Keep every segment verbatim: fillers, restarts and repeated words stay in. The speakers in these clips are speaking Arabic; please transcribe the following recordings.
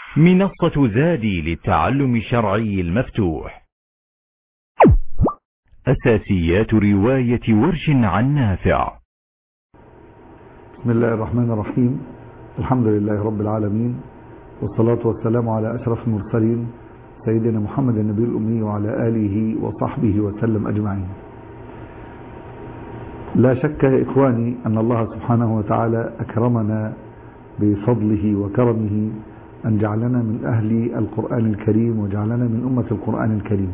منصة زادي للتعلم الشرعي المفتوح. أساسيات رواية ورش عن نافع. بسم الله الرحمن الرحيم. الحمد لله رب العالمين، والصلاة والسلام على أشرف المرسلين سيدنا محمد النبي الأمي وعلى آله وصحبه وسلم أجمعين. لا شك يا إخواني أن الله سبحانه وتعالى أكرمنا بفضله وكرمه أن جعلنا من أهل القرآن الكريم وجعلنا من أمة القرآن الكريم.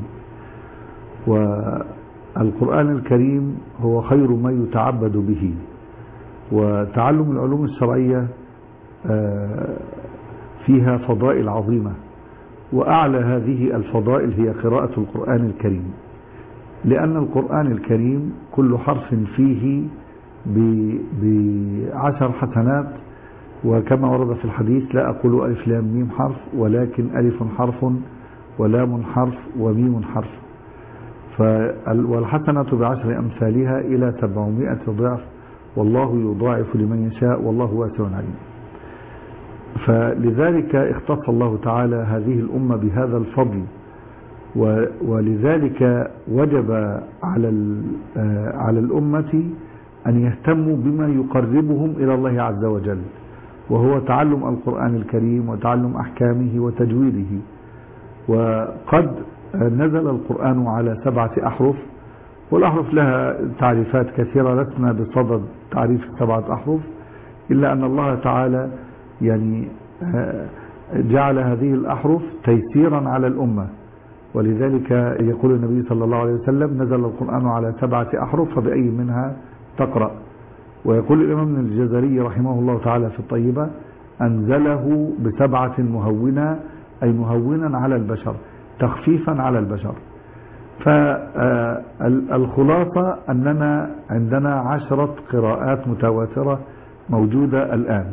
والقرآن الكريم هو خير ما يتعبد به، وتعلم العلوم الشرعية فيها فضائل عظيمة، وأعلى هذه الفضائل هي قراءة القرآن الكريم، لأن القرآن الكريم كل حرف فيه بعشر حسنات، وكما ورد في الحديث: لا أقول ألف لام ميم حرف، ولكن ألف حرف ولام حرف وميم حرف، والحسنة بعشر أمثالها إلى سبعمائة ضعف، والله يضاعف لمن يشاء والله واسع عليم. فلذلك اختص الله تعالى هذه الأمة بهذا الفضل، ولذلك وجب على على الأمة أن يهتموا بما يقربهم إلى الله عز وجل، وهو تعلم القرآن الكريم وتعلم أحكامه وتجويده. وقد نزل القرآن على سبعة أحرف، والأحرف لها تعريفات كثيرة، لسنا بصدد تعريف سبعة أحرف، إلا أن الله تعالى يعني جعل هذه الأحرف تيسيرا على الأمة. ولذلك يقول النبي صلى الله عليه وسلم: نزل القرآن على سبعة أحرف فبأي منها تقرأ. ويقول الإمام الجزري رحمه الله تعالى في الطيبة: أنزله بسبعة مهونة، أي مهونا على البشر، تخفيفا على البشر. فالخلاصة أننا عندنا عشرة قراءات متواترة موجودة الآن.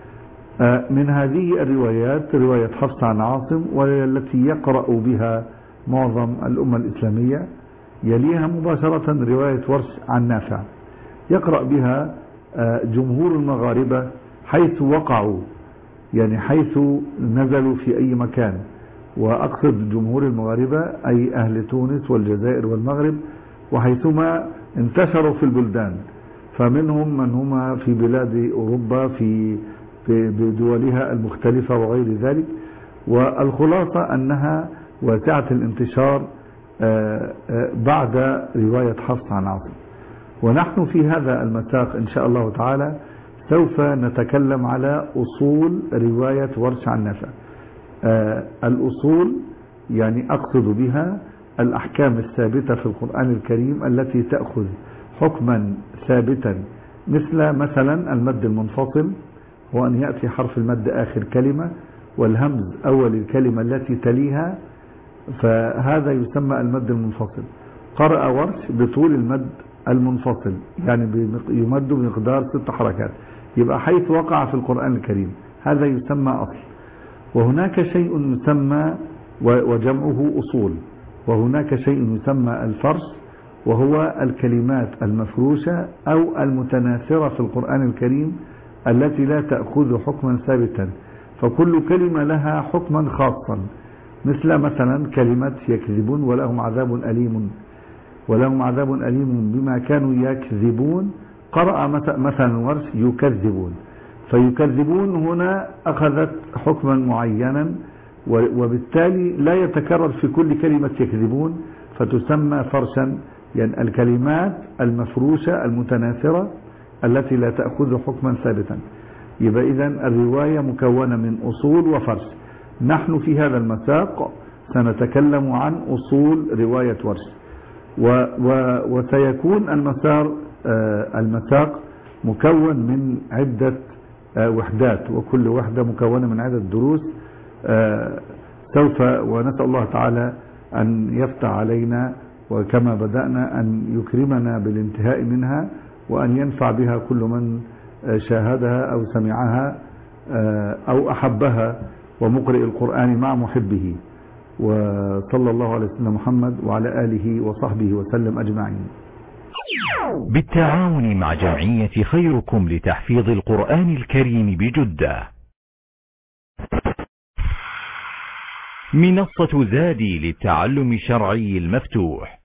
من هذه الروايات رواية حفص عن عاصم، وهي التي يقرأ بها معظم الأمة الإسلامية. يليها مباشرة رواية ورش عن نافع، يقرأ بها جمهور المغاربة حيث وقعوا، يعني حيث نزلوا في أي مكان. وأقصد جمهور المغاربة أي أهل تونس والجزائر والمغرب، وحيثما انتشروا في البلدان، فمنهم من هم في بلاد أوروبا في بدولها المختلفة وغير ذلك. والخلاصة أنها واسعة الانتشار بعد رواية حفص عن عاصم. ونحن في هذا المساق إن شاء الله تعالى سوف نتكلم على أصول رواية ورش عن نافع. الأصول يعني أقصد بها الأحكام الثابتة في القرآن الكريم التي تأخذ حكما ثابتا، مثل مثلا المد المنفصل، وأن يأتي حرف المد آخر كلمة والهمز أول الكلمة التي تليها، فهذا يسمى المد المنفصل. قرأ ورش بطول المد المنفصل، يعني يمد بمقدار ست حركات، يبقى حيث وقع في القرآن الكريم هذا يسمى أصل. وهناك شيء يسمى وجمعه أصول، وهناك شيء يسمى الفرش، وهو الكلمات المفروشة أو المتناثرة في القرآن الكريم التي لا تأخذ حكما ثابتا، فكل كلمة لها حكما خاصا، مثل مثلا كلمة يكذبون ولهم عذاب أليم، ولهم عذاب أليم بما كانوا يكذبون. قرأ مثلا ورش يكذبون، فيكذبون هنا أخذت حكما معينا، وبالتالي لا يتكرر في كل كلمة يكذبون، فتسمى فرشا، يعني الكلمات المفروشة المتناثرة التي لا تأخذ حكما ثابتا. يبقى إذن الرواية مكونة من أصول وفرش. نحن في هذا المساق سنتكلم عن أصول رواية ورش، و و وسيكون المسار آه المساق مكون من عدة آه وحدات، وكل وحدة مكونة من عدة دروس. آه سوف ونسأل الله تعالى أن يفتح علينا، وكما بدأنا أن يكرمنا بالانتهاء منها، وأن ينفع بها كل من شاهدها أو سمعها أو أحبها، ومقرئ القرآن مع محبه. وصلى الله على سيدنا محمد وعلى آله وصحبه وسلم أجمعين. بالتعاون مع جمعية خيركم لتحفيظ القرآن الكريم بجدة. منصة زادي للتعلم الشرعي المفتوح.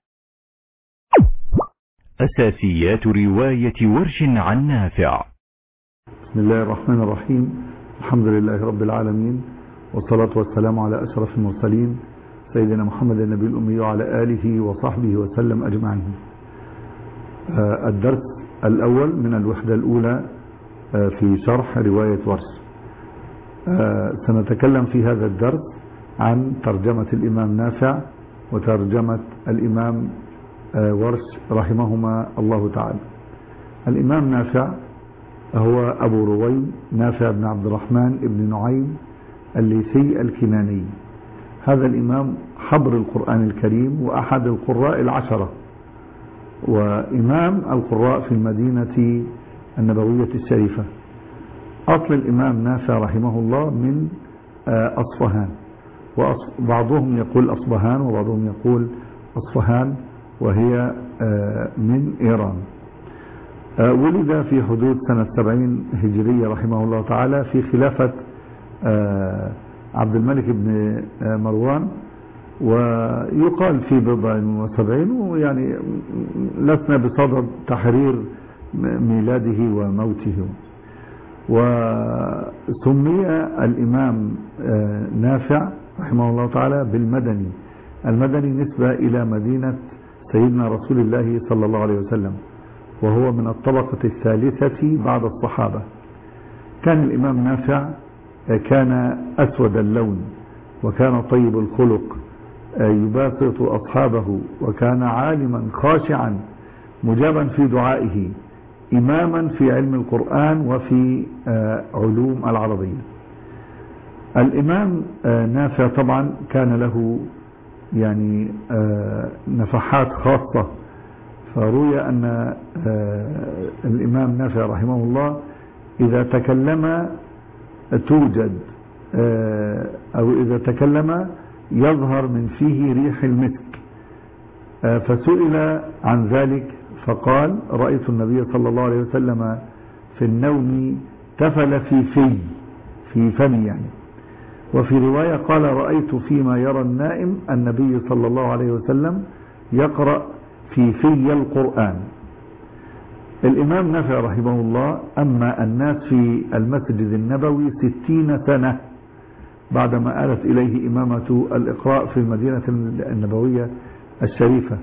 أساسيات رواية ورش عن نافع. بسم الله الرحمن الرحيم. الحمد لله رب العالمين، والصلاة والسلام على أشرف المرسلين سيدنا محمد النبي الأمي وعلى آله وصحبه وسلم أجمعين. آه الدرس الأول من الوحدة الأولى آه في شرح رواية ورش. آه سنتكلم في هذا الدرس عن ترجمة الإمام نافع وترجمة الإمام آه ورش رحمهما الله تعالى. الإمام نافع هو أبو رويم نافع بن عبد الرحمن بن نعيم الليثي الكناني. هذا الإمام حبر القرآن الكريم وأحد القراء العشرة، وإمام القراء في المدينة النبوية الشريفة. أصل الإمام نافع رحمه الله من أصفهان، وبعضهم يقول أصبهان وبعضهم يقول أصفهان، وهي من إيران. ولد في حدود سنة سبعين هجرية رحمه الله تعالى في خلافة عبد الملك بن مروان، ويقال في بضع وسبعين، ويعني لسنا بصدد تحرير ميلاده وموته. وسمي الإمام نافع رحمه الله تعالى بالمدني. المدني نسبة إلى مدينة سيدنا رسول الله صلى الله عليه وسلم، وهو من الطبقة الثالثة بعد الصحابة. كان الإمام نافع كان أسود اللون، وكان طيب الخلق، يباسط أصحابه، وكان عالما خاشعا مجابا في دعائه، إماما في علم القرآن وفي علوم العربية. الإمام نافع طبعا كان له يعني نفحات خاصة، فروي أن الإمام نافع رحمه الله إذا تكلم توجد أو إذا تكلم يظهر من فيه ريح المسك. فسئل عن ذلك فقال: رأيت النبي صلى الله عليه وسلم في النوم تفل في في في فمي يعني. وفي رواية قال: رأيت فيما يرى النائم النبي صلى الله عليه وسلم يقرأ في في القرآن. الإمام نافع رحمه الله أما الناس في المسجد النبوي ستين سنة بعدما آلت إليه إمامة الإقراء في المدينة النبوية الشريفة.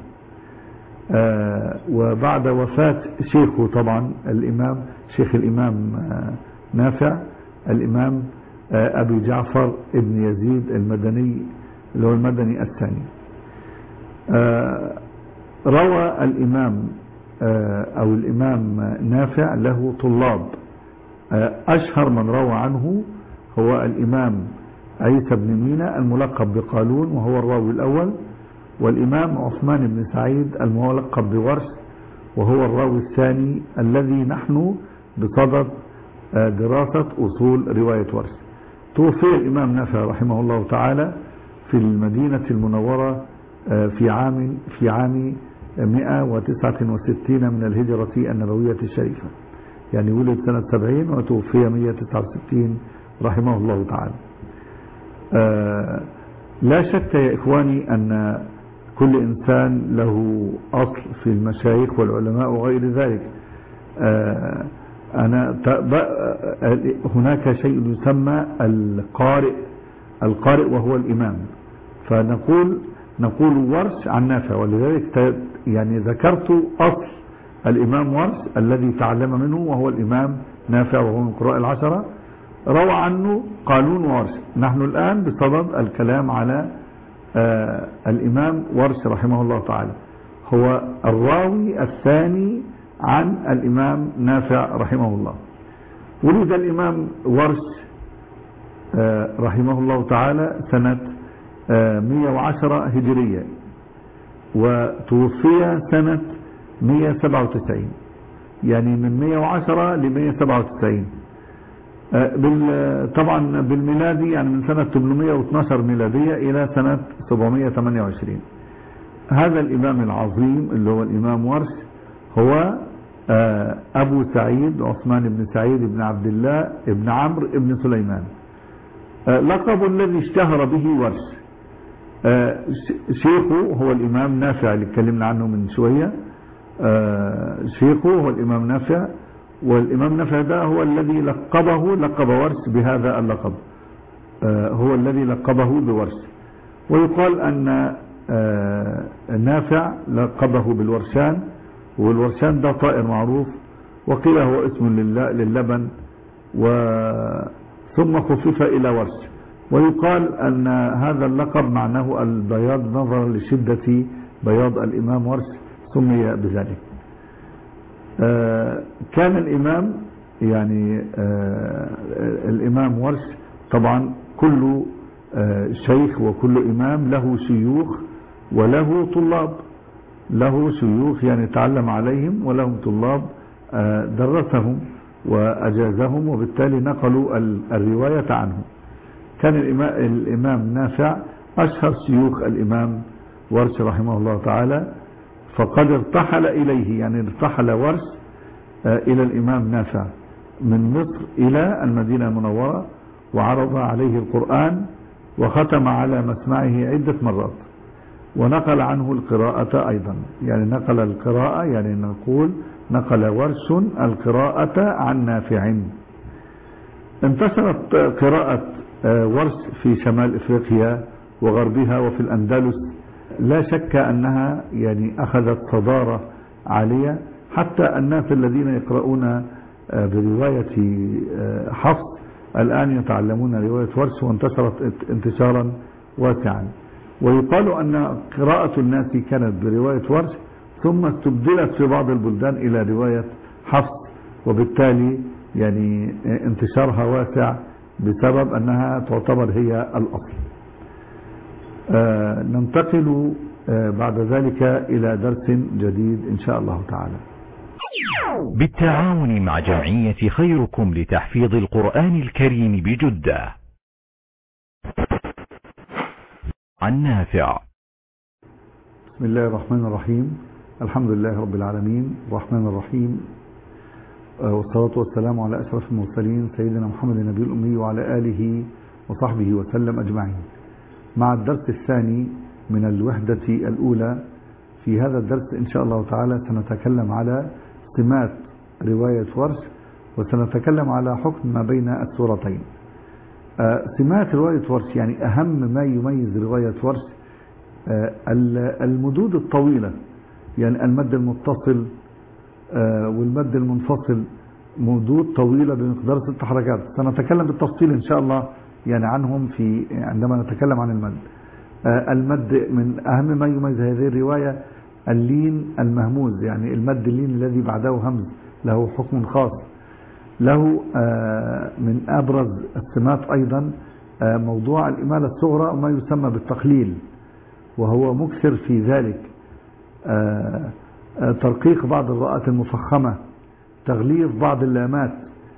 آه وبعد وفاة شيخه طبعا الإمام شيخ الإمام آه نافع الإمام آه أبي جعفر ابن يزيد المدني اللي هو المدني الثاني. آه روى الإمام أو الإمام نافع له طلاب. أشهر من روى عنه هو الإمام عيسى بن مينا الملقب بقالون وهو الراوي الأول، والإمام عثمان بن سعيد الملقب بورش وهو الراوي الثاني، الذي نحن بصدد دراسة أصول رواية ورش. توفي الإمام نافع رحمه الله تعالى في المدينة المنورة في عام في عام مئة وتسعة وستين من الهجرة النبوية الشريفة، يعني ولد سنة سبعين وتوفي مئة وتسعة وستين رحمه الله تعالى. آه لا شك يا إخواني أن كل إنسان له أصل في المشايخ والعلماء وغير ذلك. آه أنا هناك شيء يسمى القارئ القارئ وهو الإمام، فنقول نقول ورش عن نافع، ولذلك يعني ذكرت أصل الإمام ورش الذي تعلم منه وهو الإمام نافع وهو من القراء العشرة. روى عنه قالون وورش. نحن الآن بصدد الكلام على آه الإمام ورش رحمه الله تعالى، هو الراوي الثاني عن الإمام نافع رحمه الله. ولد الإمام ورش آه رحمه الله تعالى سنة آه مئة وعشرة هجرية، وتوفي سنة مئة وسبعة وتسعين، يعني من مئة وعشرة ل مئة وسبعة وتسعين. طبعا بالميلادي يعني من سنة ثمانمئة واثني عشر ميلادية إلى سنة سبعمئة وثمانية وعشرين. هذا الإمام العظيم اللي هو الإمام ورش هو أبو سعيد عثمان بن سعيد بن عبد الله بن عمرو بن سليمان. لقب الذي اشتهر به ورش، شيخه هو الإمام نافع اللي اتكلمنا عنه من شوية. شيخه هو الإمام نافع، والإمام نافع ده هو الذي لقبه لقب ورش بهذا اللقب، هو الذي لقبه بورش. ويقال أن نافع لقبه بالورشان، والورشان ده طائر معروف، وقيل هو اسم للبن ثم خفف إلى ورش. ويقال أن هذا اللقب معناه البياض نظرا لشدة بياض الإمام ورش سمي بذلك. كان الإمام يعني الإمام ورش طبعا كل شيخ وكل إمام له شيوخ وله طلاب، له شيوخ يعني تعلم عليهم، ولهم طلاب درسهم وأجازهم وبالتالي نقلوا الرواية عنه. كان الإمام نافع أشهر شيوخ الإمام ورش رحمه الله تعالى، فقد ارتحل إليه، يعني ارتحل ورش إلى الإمام نافع من مصر إلى المدينة المنورة، وعرض عليه القرآن وختم على مسمعه عدة مرات، ونقل عنه القراءة أيضا. يعني نقل القراءة، يعني نقول نقل ورش القراءة عن نافع. انتشرت قراءة ورش في شمال إفريقيا وغربها وفي الأندلس، لا شك أنها يعني أخذت صدارة عالية، حتى الناس الذين يقرؤون برواية حفص الآن يتعلمون رواية ورش، وانتشرت انتشارا واسعا. ويقال أن قراءة الناس كانت برواية ورش ثم استبدلت في بعض البلدان إلى رواية حفص، وبالتالي يعني انتشارها واسع بسبب أنها تعتبر هي الأصل. آه ننتقل آه بعد ذلك إلى درس جديد إن شاء الله تعالى بالتعاون مع جمعية خيركم لتحفيظ القرآن الكريم بجدة. عن نافع. بسم الله الرحمن الرحيم، الحمد لله رب العالمين الرحمن الرحيم، والصلاة والسلام على أشرف المرسلين سيدنا محمد النبي الأمي وعلى آله وصحبه وسلم أجمعين. مع الدرس الثاني من الوحدة الأولى. في هذا الدرس إن شاء الله تعالى سنتكلم على سمات رواية ورش، وسنتكلم على حكم ما بين السورتين. سمات رواية ورش يعني أهم ما يميز رواية ورش المدود الطويلة، يعني المد المتصل والمد المنفصل، مدود طويلة بمقدار ست حركات. سنتكلم بالتفصيل إن شاء الله يعني عنهم في عندما نتكلم عن المد. المد من أهم ما يميز هذه الرواية اللين المهموز، يعني المد اللين الذي بعده همز له حكم خاص. له من أبرز السمات أيضا موضوع الإمالة الصغرى وما يسمى بالتقليل، وهو مكثر في ذلك. ترقيق بعض الراءات المفخمة، تغليظ بعض اللامات.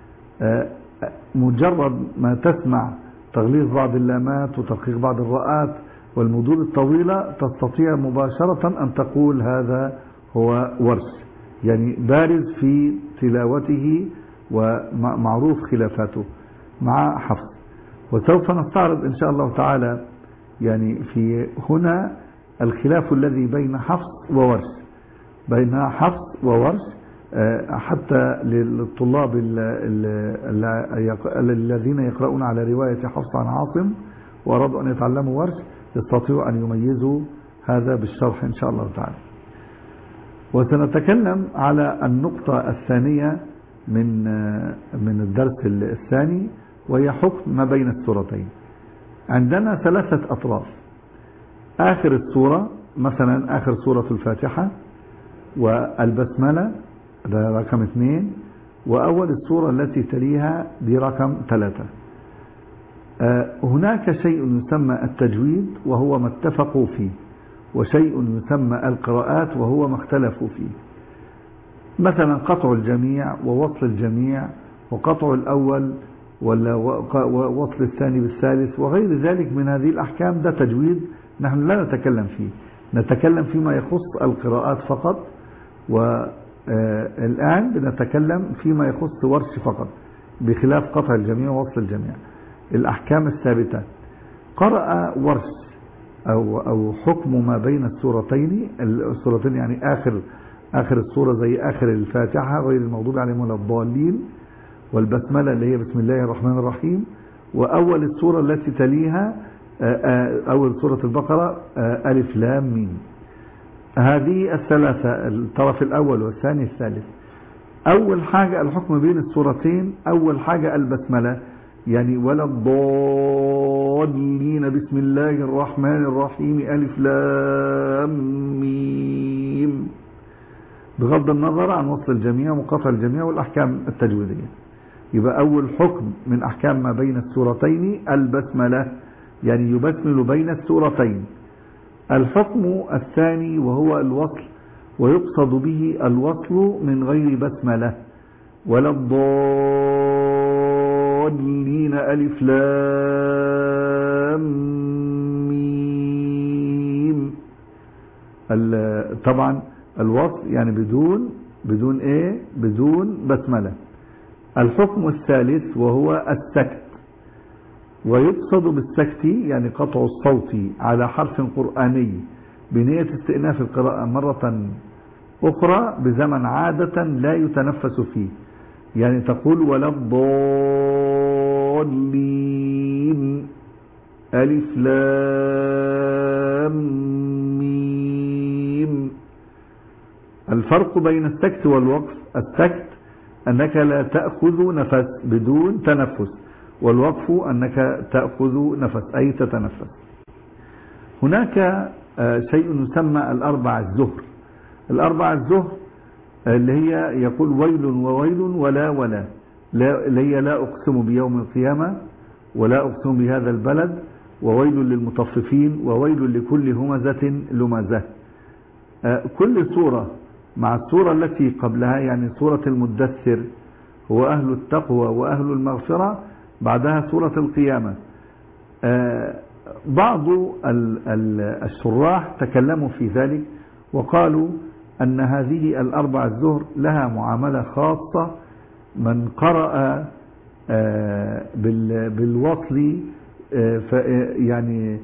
مجرد ما تسمع تغليظ بعض اللامات وترقيق بعض الراءات والمدود الطويلة تستطيع مباشرة أن تقول هذا هو ورش، يعني بارز في تلاوته ومعروف خلافاته مع حفص. وسوف نستعرض إن شاء الله تعالى يعني في هنا الخلاف الذي بين حفص وورش، بين حفص وورش، حتى للطلاب الذين يقرؤون على رواية حفص عن عاصم وأرادوا أن يتعلموا ورش يستطيعوا أن يميزوا هذا بالشرح إن شاء الله تعالى. وسنتكلم على النقطة الثانية من من الدرس الثاني، وهي حكم ما بين السورتين. عندنا ثلاثة أطراف: آخر السورة، مثلا آخر سورة الفاتحة، والبسملة ده رقم اثنين، وأول السورة التي تليها دي رقم ثلاثة. هناك شيء يسمى التجويد وهو ما اتفقوا فيه، وشيء يسمى القراءات وهو ما اختلفوا فيه. مثلا قطع الجميع ووصل الجميع وقطع الأول ولا وصل الثاني بالثالث وغير ذلك من هذه الأحكام، ده تجويد نحن لا نتكلم فيه، نتكلم فيما يخص القراءات فقط. والآن بنتكلم فيما يخص ورش فقط، بخلاف قطع الجميع ووصل الجميع، الأحكام الثابتة. قرأ ورش أو أو حكم ما بين السورتين. السورتين يعني آخر آخر السورة زي آخر الفاتحة غير المغضوب عليهم ولا الضالين، والبسملة اللي هي بسم الله الرحمن الرحيم، وأول السورة التي تليها أول سورة البقرة ألف لام ميم. هذه الثلاثة، الطرف الأول والثاني الثالث. أول حاجة الحكم بين السورتين، أول حاجة البسملة، يعني ولا الضالين بسم الله الرحمن الرحيم ألف لام ميم، بغض النظر عن وصل الجميع وقطع الجميع والأحكام التجويدية. يبقى أول حكم من أحكام ما بين السورتين البسملة، يعني يبسمل بين السورتين. الحكم الثاني وهو الوصل، ويقصد به الوصل من غير بسملة، ولا الضالين ألف لام ميم. طبعا الوصل يعني بدون بدون ايه بدون بسملة. الحكم الثالث وهو السكت، ويقصد بالسكت يعني قطع الصوت على حرف قرآني بنية استئناف القراءة مرة أخرى بزمن عادة لا يتنفس فيه، يعني تقول ولا الضالين ألف لام ميم. الفرق بين السكت والوقف: السكت أنك لا تأخذ نفس بدون تنفس، والوقف أنك تأخذ نفس أي تتنفس. هناك شيء يسمى الأربع الزهر. الأربع الزهر اللي هي يقول ويل وويل ولا ولا، اللي هي لا أقسم بيوم القيامة، ولا أقسم بهذا البلد، وويل للمطففين، وويل لكل همزة لمزة. كل سورة مع السورة التي قبلها، يعني سورة المدثر هو أهل التقوى وأهل المغفرة، بعدها سورة القيامة. بعض الشراح تكلموا في ذلك وقالوا أن هذه الأربع الزهر لها معاملة خاصة. من قرأ بالوصل يعني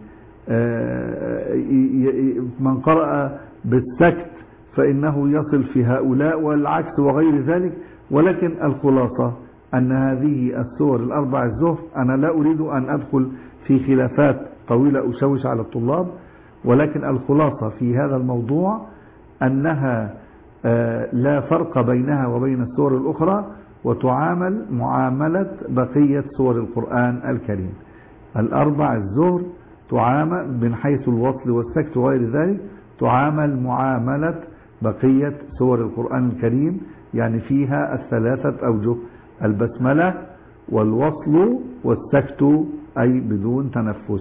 من قرأ بالسكت فإنه يصل في هؤلاء والعكس وغير ذلك. ولكن الخلاصة أن هذه السور الأربع الزهر، أنا لا أريد أن أدخل في خلافات طويلة أشوش على الطلاب، ولكن الخلاصة في هذا الموضوع أنها لا فرق بينها وبين السور الأخرى، وتعامل معاملة بقية سور القرآن الكريم. الأربع الزهر تعامل من حيث الوصل والسكت وغير ذلك، تعامل معاملة بقية سور القرآن الكريم، يعني فيها الثلاثة أوجه: البسملة والوصل والسكت أي بدون تنفس.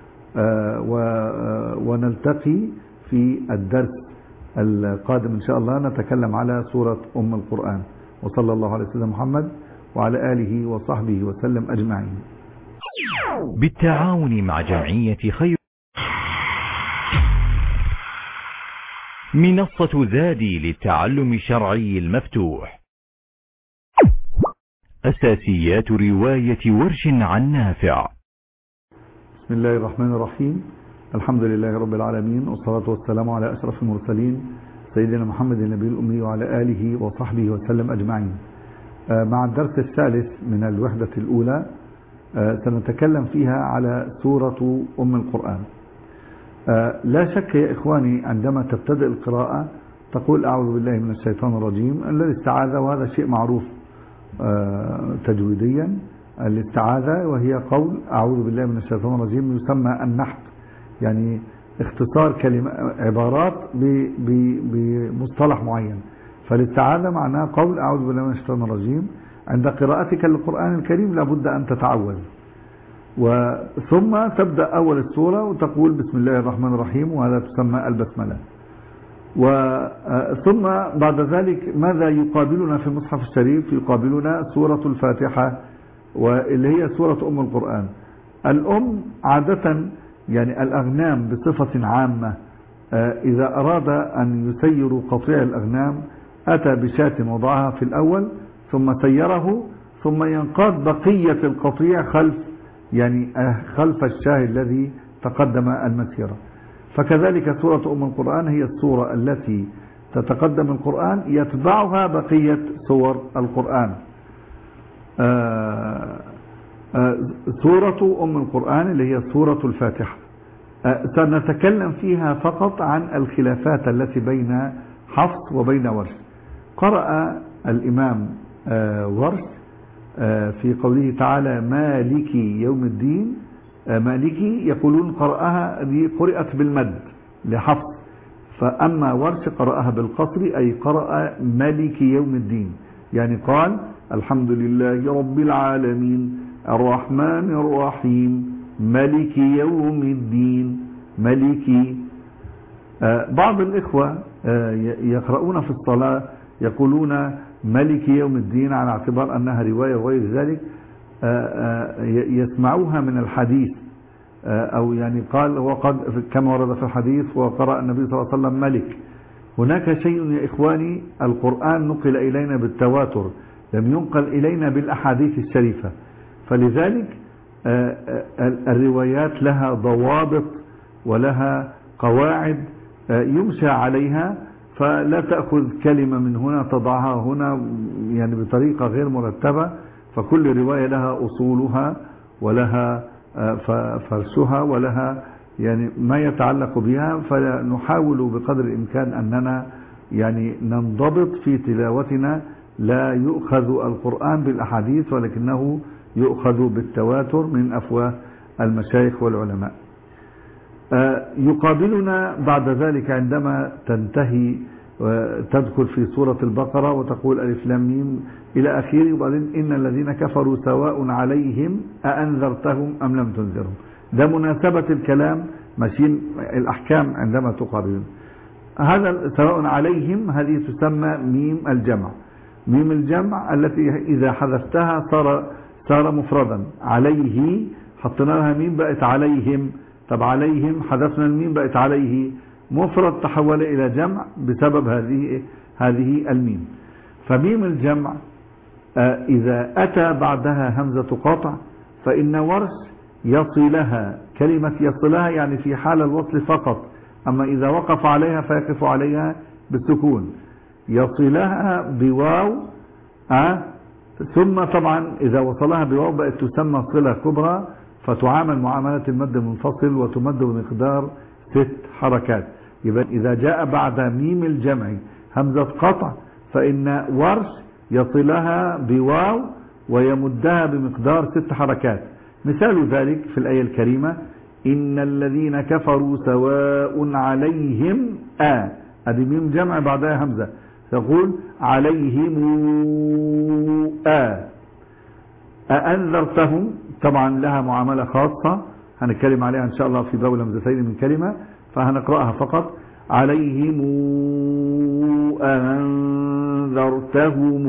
ونلتقي في الدرس القادم إن شاء الله نتكلم على سورة أم القرآن. وصلى الله على سيدنا محمد وعلى آله وصحبه وسلم أجمعين. بالتعاون مع جمعية خير منصة زادي للتعلم الشرعي المفتوح. أساسيات رواية ورش عن نافع. بسم الله الرحمن الرحيم. الحمد لله رب العالمين، والصلاة والسلام على أشرف المرسلين سيدنا محمد النبي الأمي وعلى آله وصحبه وسلم أجمعين. مع الدرس الثالث من الوحدة الأولى سنتكلم فيها على سورة أم القرآن. لا شك يا إخواني عندما تبتدئ القراءة تقول أعوذ بالله من الشيطان الرجيم. الاستعاذة، وهذا شيء معروف تجويديا، الاستعاذة وهي قول أعوذ بالله من الشيطان الرجيم، يسمى النحت، يعني اختصار كلمة عبارات بمصطلح معين. فالاستعاذة معناها قول أعوذ بالله من الشيطان الرجيم. عند قراءتك للقرآن الكريم لابد أن تتعوذ، وثم تبدأ أول السورة وتقول بسم الله الرحمن الرحيم، وهذا تسمى البسملة. وثم بعد ذلك ماذا يقابلنا في المصحف الشريف؟ يقابلنا سورة الفاتحة، واللي هي سورة أم القرآن. الأم عادة يعني الأغنام بصفة عامة إذا أراد أن يسير قطيع الأغنام أتى بشاة وضعها في الأول ثم سيره، ثم ينقاد بقية القطيع خلف يعني خلف الشاه الذي تقدم المسيرة. فكذلك سورة أم القرآن هي السورة التي تتقدم القرآن يتبعها بقية سور القرآن. آآ آآ سورة أم القرآن اللي هي سورة الفاتحة سنتكلم فيها فقط عن الخلافات التي بين حفص وبين ورش. قرأ الإمام ورش في قوله تعالى مالكي يوم الدين، مالكي يقولون قرأها دي قرأت بالمد لحفص، فأما ورش قرأها بالقصر أي قرأ مالكي يوم الدين، يعني قال الحمد لله رب العالمين الرحمن الرحيم مالك يوم الدين مالكي. بعض الإخوة يقرؤون في الصلاة يقولون مالك يوم الدين على اعتبار أنها رواية وغير ذلك، يسمعوها من الحديث، أو يعني قال وقد كما ورد في الحديث وقرأ النبي صلى الله عليه وسلم ملك. هناك شيء يا إخواني، القرآن نقل إلينا بالتواتر لم ينقل إلينا بالأحاديث الشريفة، فلذلك الروايات لها ضوابط ولها قواعد يمشى عليها، فلا تأخذ كلمة من هنا تضعها هنا يعني بطريقة غير مرتبة، فكل رواية لها أصولها ولها فرشها ولها يعني ما يتعلق بها، فنحاول بقدر الإمكان أننا يعني ننضبط في تلاوتنا، لا يؤخذ القرآن بالأحاديث ولكنه يؤخذ بالتواتر من أفواه المشايخ والعلماء. يقابلنا بعد ذلك عندما تنتهي تدخل في سورة البقرة وتقول ألف لام ميم إلى آخره، وبعدين إن الذين كفروا سواء عليهم أأنذرتهم أم لم تنذرهم. ده مناسبة الكلام ماشيين الأحكام عندما تقابلون. هذا سواء عليهم هذه تسمى ميم الجمع، ميم الجمع التي إذا حذفتها صار صار مفردا. عليه حطينا لها ميم بقت عليهم، طب عليهم حذفنا الميم بقت عليه، مفرد تحول إلى جمع بسبب هذه هذه الميم. فميم الجمع إذا أتى بعدها همزة قاطع فإن ورش يصلها، كلمة يصلها يعني في حال الوصل فقط، أما إذا وقف عليها فيقف عليها بالسكون. يصلها بواو أه ثم طبعا إذا وصلها بواو بقت تسمى صلة كبرى، فتعامل معاملة المد المنفصل وتمد بمقدار ست حركات. يبقى إذا جاء بعد ميم الجمع همزة قطع فإن ورش يصلها بواو ويمدها بمقدار ست حركات. مثال ذلك في الآية الكريمة إن الذين كفروا سواء عليهم آ هذه ميم جمع بعدها همزة، تقول عليهم آ أأنذرتهم، طبعا لها معاملة خاصة هنتكلم عليها إن شاء الله في باب همزتين من كلمة، فهنقرأها فقط عليهم أنذرتهم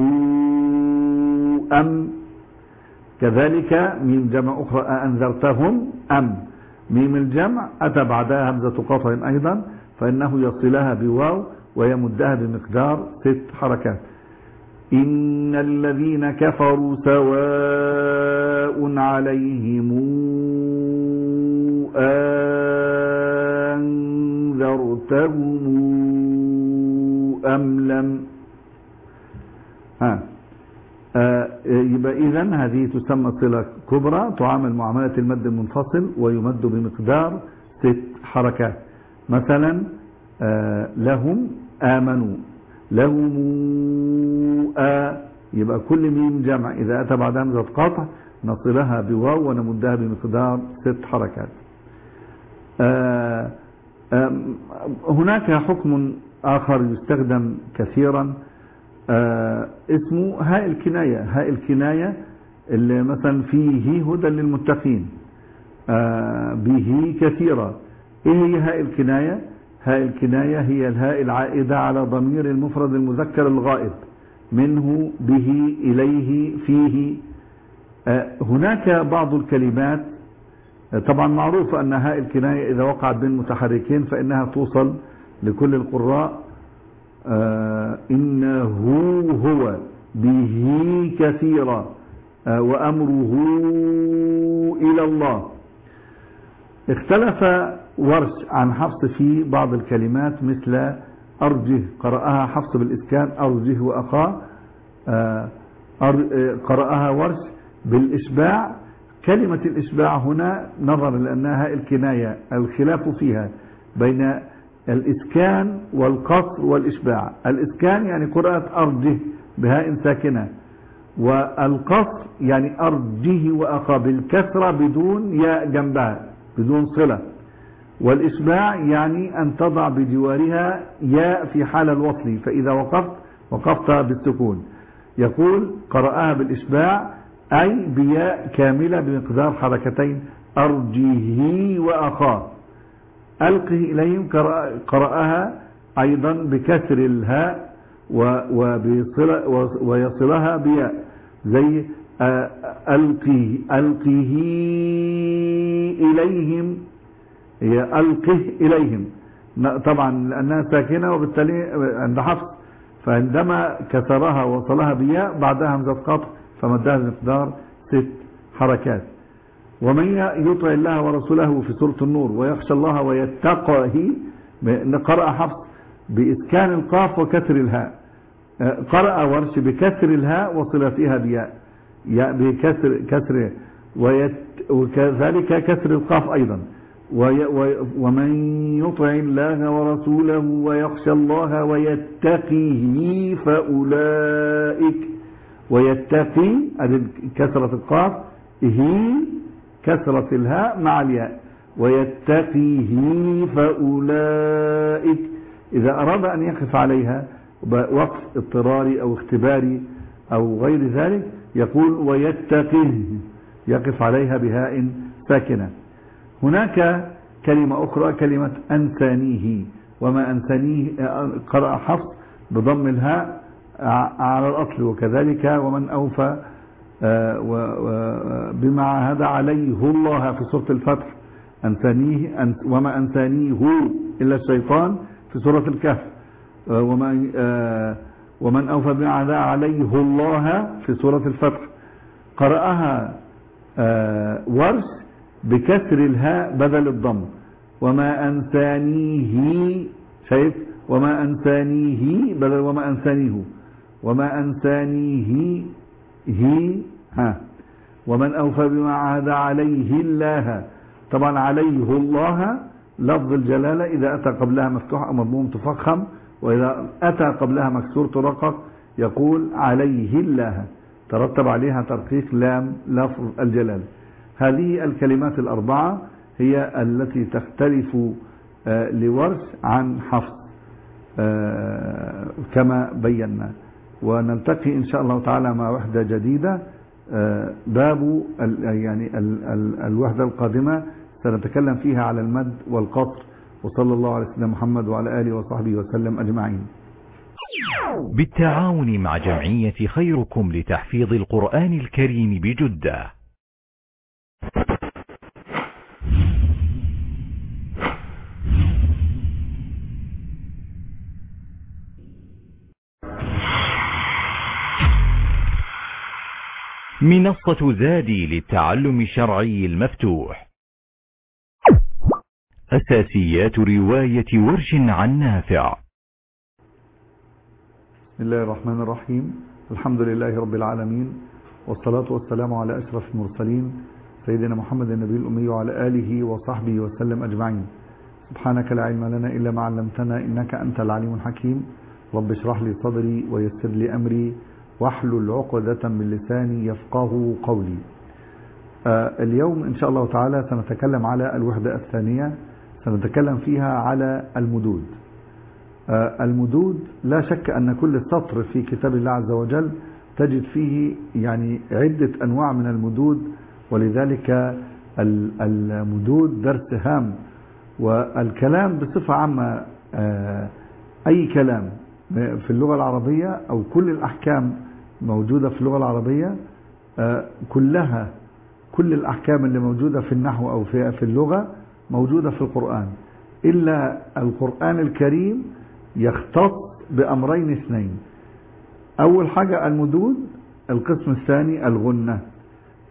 أم. كذلك ميم جمع أخرى أنذرتهم أم، ميم الجمع أتى بعدها همزة قطع أيضا فإنه يصلها بواو ويمدها بمقدار ست حركات. إن الذين كفروا سواء عليهم أنذرتهم أم لم ها آه يبقى إذن هذه تسمى صلة كبرى تعامل معاملة المد المنفصل ويمد بمقدار ست حركات. مثلا آه لهم آمنوا، لهم آ، يبقى كل ميم جمع إذا أتى بعد همزة قطع نصلها بواو ونمدها بمقدار ست حركات. آآ آآ هناك حكم آخر يستخدم كثيرا اسمه هاء الكناية. هاء الكناية اللي مثلا فيه هدى للمتقين، به كثيرة. ايه هي هاء الكناية؟ هاء الكناية هي الهاء العائدة على ضمير المفرد المذكر الغائب، منه، به، إليه، فيه. هناك بعض الكلمات طبعا معروف أن هاء الكناية إذا وقعت بين متحركين فإنها توصل لكل القراء. إنه هو، به كثيرا، وأمره إلى الله. اختلف ورش عن حفص في بعض الكلمات مثل أرجه، قرأها حفص بالإسكان أرجه وأخاه، قرأها ورش بالإشباع. كلمة الإشباع هنا نظرا لأنها الكناية الخلاف فيها بين الإسكان والقصر والإشباع. الإسكان يعني قراءة أرجه بهاء ساكنة، والقصر يعني أرجه وأخاه بالكسرة بدون ياء جنبها بدون صلة. والإشباع يعني أن تضع بجوارها ياء في حال الوصل، فإذا وقفت وقفت بالسكون. يقول قرأها بالإشباع أي بياء كاملة بمقدار حركتين أرجه وأخاه. ألقه إليهم قرأها أيضا بكسر الهاء ويصلها بياء زي ألقه ألقه إليهم، هي ألقه إليهم طبعا لأنها ساكنة وبالتالي عند حفص، فعندما كسرها وصلها بياء بعدها همزة قطع فمدها بمقدار ست حركات. ومن يطع الله ورسوله في سورة النور ويخشى الله ويتقه، قرأ حفص بإسكان القاف وكسر الهاء، قرأ ورش بكسر الهاء وصلتها بياء بكسر كسر وكذلك كسر القاف أيضا. ومن يطع الله ورسوله ويخشى الله ويتقيه فأولئك، ويتقي كسرة القاف هي كسرة الهاء مع الياء، ويتقيه فأولئك. إذا أراد أن يقف عليها وقف اضطراري أو اختباري أو غير ذلك يقول ويتقيه، يقف عليها بهاء ساكنة. هناك كلمة أخرى كلمة أنسانيه، وما أنسانيه قرأ حفص بضم الهاء على الأصل، وكذلك ومن أوفى بما عاهد عليه الله في سورة الفتح أنسانيه، وما أنسانيه إلا الشيطان في سورة الكهف، ومن أوفى بما عاهد عليه الله في سورة الفتح. قرأها ورش بكسر الهاء بدل الضم، وما أنسانيه، شايف وما أنسانيه بدل وما أنسانيه، وما أنسانيه هي ها ومن أوفى بما عاهد عليه الله. طبعا عليه الله لفظ الجلالة إذا أتى قبلها مفتوح أو مضموم تفخم، وإذا أتى قبلها مكسور ترقق يقول عليه الله، ترتب عليها ترقيق لام لفظ الجلالة. هذه الكلمات الأربعة هي التي تختلف لورش عن حفص كما بينا. ونلتقي إن شاء الله تعالى مع وحدة جديدة، باب يعني الوحدة القادمة سنتكلم فيها على المد والقصر. وصلى الله على سيدنا محمد وعلى آله وصحبه وسلم أجمعين. بالتعاون مع جمعية خيركم لتحفيظ القرآن الكريم بجدة. منصة زادي للتعلم الشرعي المفتوح. أساسيات رواية ورش عن نافع. بسم الله الرحمن الرحيم، الحمد لله رب العالمين، والصلاة والسلام على أشرف المرسلين سيدنا محمد النبي الأمي وعلى آله وصحبه وسلم أجمعين. سبحانك لا علم لنا إلا ما علمتنا إنك أنت العليم الحكيم. رب اشرح لي صدري ويسر لي أمري واحلل عقدة من لساني يفقه قولي. آه اليوم إن شاء الله تعالى سنتكلم على الوحدة الثانية، سنتكلم فيها على المدود. آه المدود لا شك أن كل سطر في كتاب الله عز وجل تجد فيه يعني عدة أنواع من المدود، ولذلك المدود درس هام. والكلام بصفة عامة آه أي كلام في اللغة العربية أو كل الأحكام موجودة في اللغة العربية كلها، كل الأحكام اللي موجودة في النحو أو في في اللغة موجودة في القرآن، إلا القرآن الكريم يختص بأمرين اثنين. أول حاجة المدود، القسم الثاني الغنة.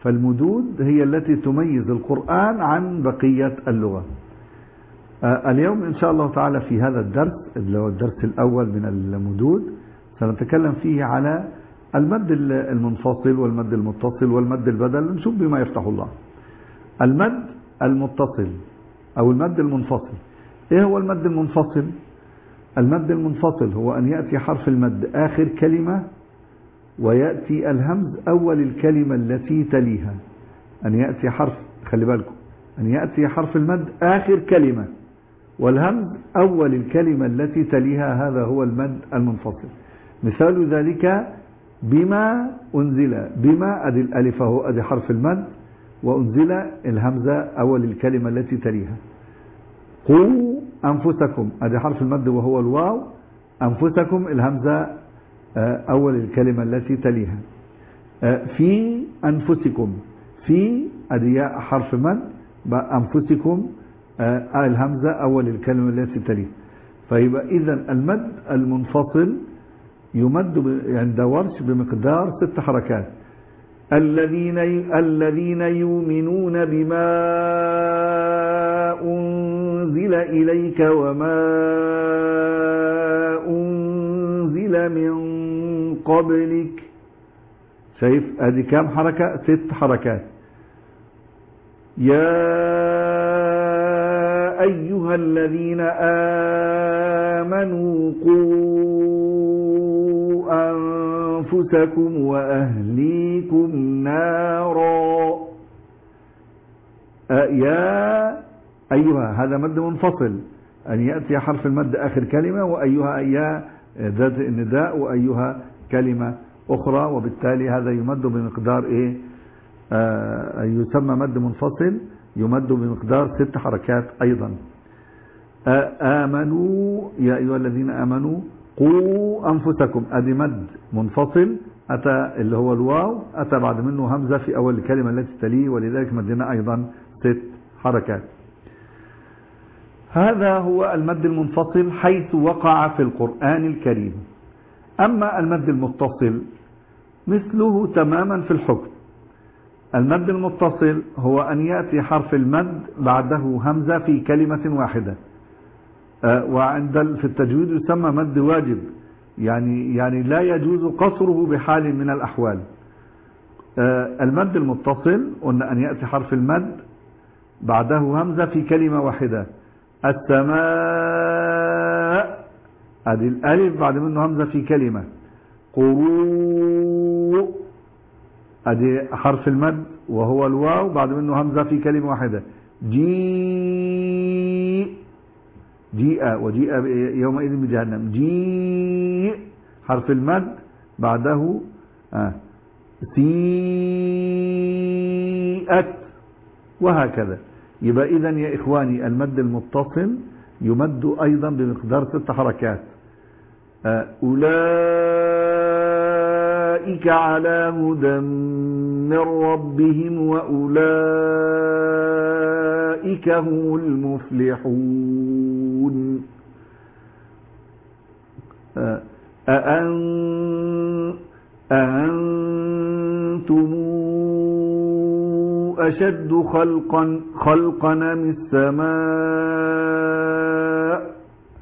فالمدود هي التي تميز القرآن عن بقية اللغة. آه اليوم إن شاء الله تعالى في هذا الدرس اللي هو الدرس الأول من المدود سنتكلم فيه على المد المنفصل والمد المتصل والمد البدل، نشوف بما يفتح الله. المد المتصل أو المد المنفصل. إيه هو المد المنفصل؟ المد المنفصل هو أن يأتي حرف المد آخر كلمة ويأتي الهمز أول الكلمة التي تليها. أن يأتي حرف، خلي بالكم، أن يأتي حرف المد آخر كلمة والهمز أول الكلمة التي تليها، هذا هو المد المنفصل. مثال ذلك بما أنزل، بما أدي الألف هو أدي حرف المد وأنزل الهمزة أول الكلمة التي تليها. قوا أنفسكم أدي حرف المد وهو الواو، أنفسكم الهمزة أول الكلمة التي تليها. في أنفسكم، في أدي حرف مد، أنفسكم الهمزة أول الكلمة التي تليها. فيبقى إذن المد المنفصل يمد عند ورش بمقدار ست حركات. الذين الذين يؤمنون بما أنزل إليك وما أنزل من قبلك. شايف ادي كام حركة؟ ست حركات. يا أيها الذين آمنوا قوا أنفسكم وأهليكم نارا. يا أيها هذا مد منفصل، أن يأتي حرف المد آخر كلمة، وأيها أيها ذات النداء، وأيها كلمة أخرى، وبالتالي هذا يمد بمقدار إيه؟ آه يسمى مد منفصل، يمد بمقدار ست حركات أيضا. آه آمنوا يا أيها الذين آمنوا قوا أنفسكم أدي مد منفصل أتى اللي هو الواو، أتى بعد منه همزة في أول الكلمة التي تليه، ولذلك مدنا أيضا ست حركات. هذا هو المد المنفصل حيث وقع في القرآن الكريم. أما المد المتصل مثله تماما في الحكم. المد المتصل هو أن يأتي حرف المد بعده همزة في كلمة واحدة، وعند في التجويد يسمى مد واجب، يعني يعني لا يجوز قصره بحال من الأحوال. المد المتصل قلنا أن يأتي حرف المد بعده همزة في كلمة واحدة. السماء ادي الالف بعد منه همزه في كلمه. قروء ادي حرف المد وهو الواو بعد منه همزه في كلمه واحده. جيء جيء وجيء يومئذ بجهنم. جيء حرف المد بعده آه. سيئت، وهكذا. يبقى إذن يا إخواني المد المتصل يمد أيضا بمقدار ست حركات. أولئك على هدى من ربهم وأولئك هم المفلحون. أأن أأنتم أشد خلقا خلقا من السماء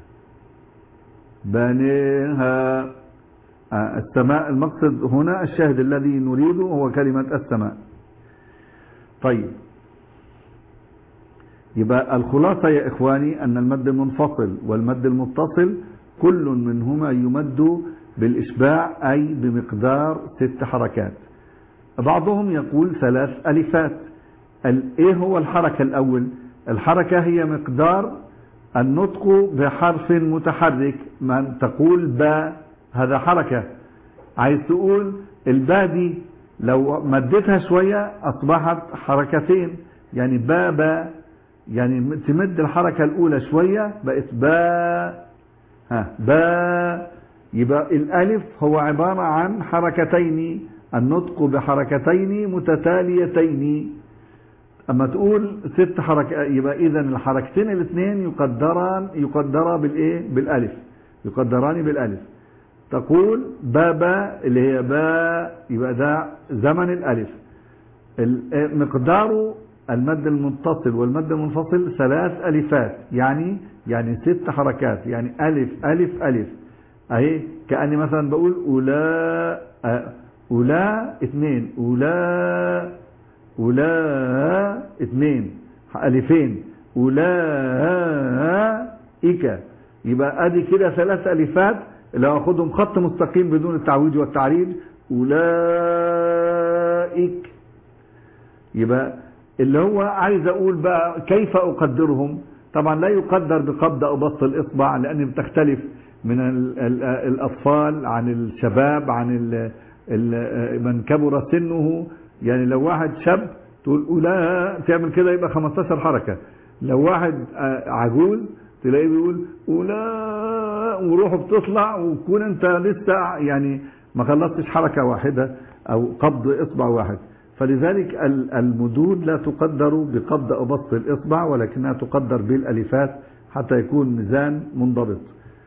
بنيها. السماء المقصد هنا الشاهد الذي نريده هو كلمة السماء. طيب، يبقى الخلاصة يا إخواني أن المد المنفصل والمد المتصل كل منهما يمد بالإشباع أي بمقدار ست حركات. بعضهم يقول ثلاث ألفات. ايه هو الحركة الأول؟ الحركة هي مقدار النطق بحرف متحرك. من تقول با هذا حركة، عايز تقول الباء دي لو مدتها شوية أصبحت حركتين، يعني با با، يعني تمد الحركة الأولى شوية بقت با. ها با، يبقى الألف هو عبارة عن حركتين، النطق بحركتين متتاليتين. أما تقول ست حركات يبقى إذن الحركتين الاثنين يقدران يقدرا بالإيه؟ بالألف، يقدران بالألف. تقول بابا اللي هي با، يبقى ده زمن الألف. مقدار المد المتصل والمد المنفصل ثلاث ألفات، يعني يعني ست حركات، يعني ألف ألف ألف أهي. كأني مثلا بقول أولا أولا اثنين، أولا أولا اثنين ألفين، أولئك. يبقى أدي كده ثلاث ألفات لو أخذهم خط مستقيم بدون التعويج والتعريج، أولئك. يبقى اللي هو عايز أقول بقى كيف أقدرهم. طبعا لا يقدر بقبض أو بسط الإصبع، لأن بتختلف من الأطفال عن الشباب عن من كبر سنه. يعني لو واحد شاب تقول أولا تعمل كده يبقى خمستاشر حركة. لو واحد عجوز تلاقيه بيقول أولا وروحه بتطلع وتكون أنت لسه يعني ما خلصتش حركة واحدة أو قبض إصبع واحد. فلذلك المدود لا تقدر بقبض أو بسط الإصبع، ولكنها تقدر بالألفات حتى يكون ميزان منضبط.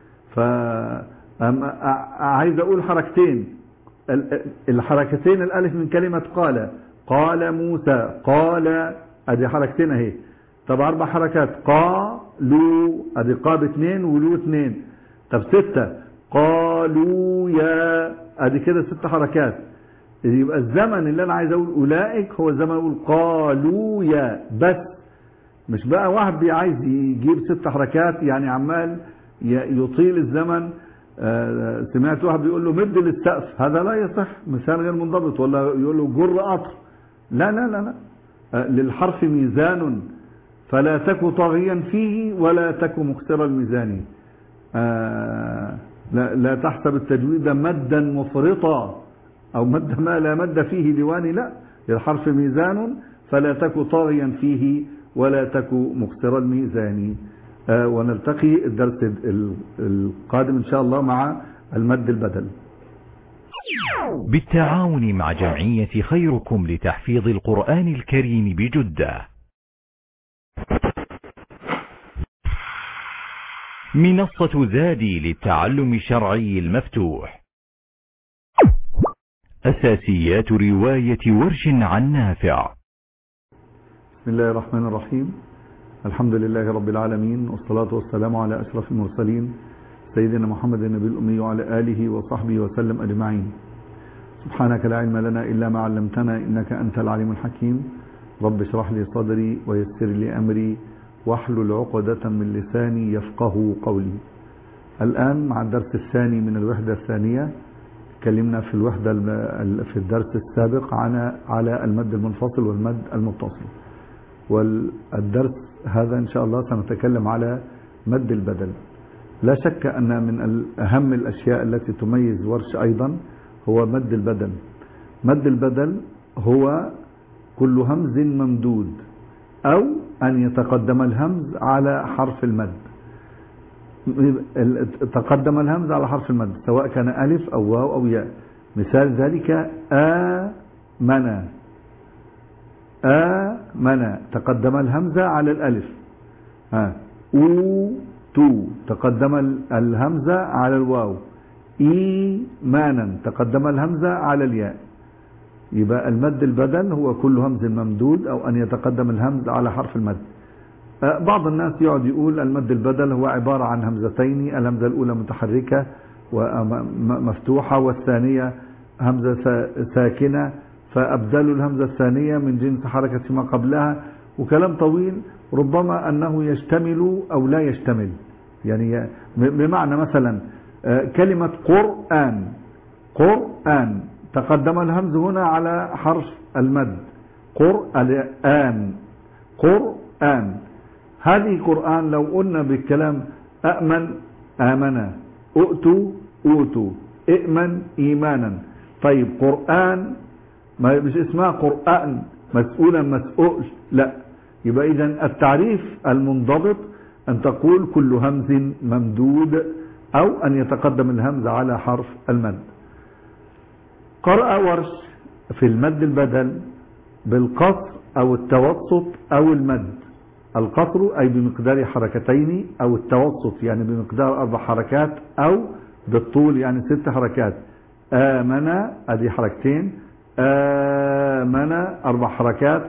فعايز أقول حركتين، الحركتين الألف من كلمة قال، قال موسى، قال أدي حركتين أهي. طب أربع حركات، قالوا أدي قاب اثنين ولو اثنين. طب ستة، قالوا يا أدي كده ست حركات. يبقى الزمن اللي أنا عايز أقول أولئك هو الزمن أقول قالوا يا بس. مش بقى واحد عايز يجيب ست حركات يعني عمال يطيل الزمن. آه سمعت واحد بيقول له مد للسقف، هذا لا يصح، مثال غير منضبط. ولا يقول له جر قطر، لا لا لا لا. آه للحرف ميزان فلا تك طاغيا فيه ولا تك مكسر الميزان. آه لا, لا تحسب التجويد مدا مفرطا او مد ما لا مد فيه ديواني، لا، للحرف ميزان فلا تك طاغيا فيه ولا تك مكسر الميزان. آه ونلتقي الدرس القادم إن شاء الله مع المد البدل بالتعاون مع جمعية خيركم لتحفيظ القرآن الكريم بجدة. منصة زادي للتعلم الشرعي المفتوح. أساسيات رواية ورش عن نافع. بسم الله الرحمن الرحيم. الحمد لله رب العالمين، والصلاة والسلام على أشرف المرسلين سيدنا محمد النبي الأمي وعلى آله وصحبه وسلم أجمعين. سبحانك لا علم لنا إلا ما علمتنا إنك أنت العليم الحكيم. رب اشرح لي صدري ويسر لي أمري واحلل عقدة من لساني يفقه قولي. الآن مع الدرس الثاني من الوحدة الثانية. تكلمنا في الوحدة في الدرس السابق عن على المد المنفصل والمد المتصل، والدرس هذا إن شاء الله سنتكلم على مد البدل. لا شك أن من أهم الأشياء التي تميز ورش أيضا هو مد البدل. مد البدل هو كل همز ممدود أو أن يتقدم الهمز على حرف المد. تقدم الهمز على حرف المد سواء كان ألف أو واو أو ياء. مثال ذلك آمن، آمن تقدم الهمزة على الألف. ها أوتو تقدم الهمزة على الواو. إيمانا تقدم الهمزة على الياء. يبقى المد البدل هو كل همز ممدود أو أن يتقدم الهمز على حرف المد. بعض الناس يقعد يقول المد البدل هو عبارة عن همزتين، الهمزة الأولى متحركة ومفتوحة والثانية همزة ساكنة، فأبدلوا الهمزة الثانية من جنس حركة ما قبلها، وكلام طويل ربما أنه يشتمل أو لا يشتمل. يعني بمعنى مثلا كلمة قرآن، قرآن تقدم الهمز هنا على حرف المد، قرآن، قرآن. هذه قرآن لو قلنا بالكلام أأمن آمنا، أؤتوا أوتوا، ائمن إيمانا. طيب قرآن ما مش اسمها قرآن مسؤولا مسؤول، لا. يبقى إذن التعريف المنضبط أن تقول كل همز ممدود أو أن يتقدم الهمز على حرف المد. قرأ ورش في المد البدل بالقصر أو التوسط أو المد. القصر أي بمقدار حركتين، أو التوسط يعني بمقدار أربع حركات، أو بالطول يعني ست حركات. آمن أدي حركتين، آمن أربع حركات،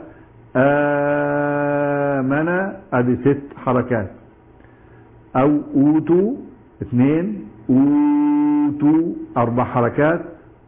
آمن ادي ست حركات. او اوتوا اثنين، اوتوا اربع حركات،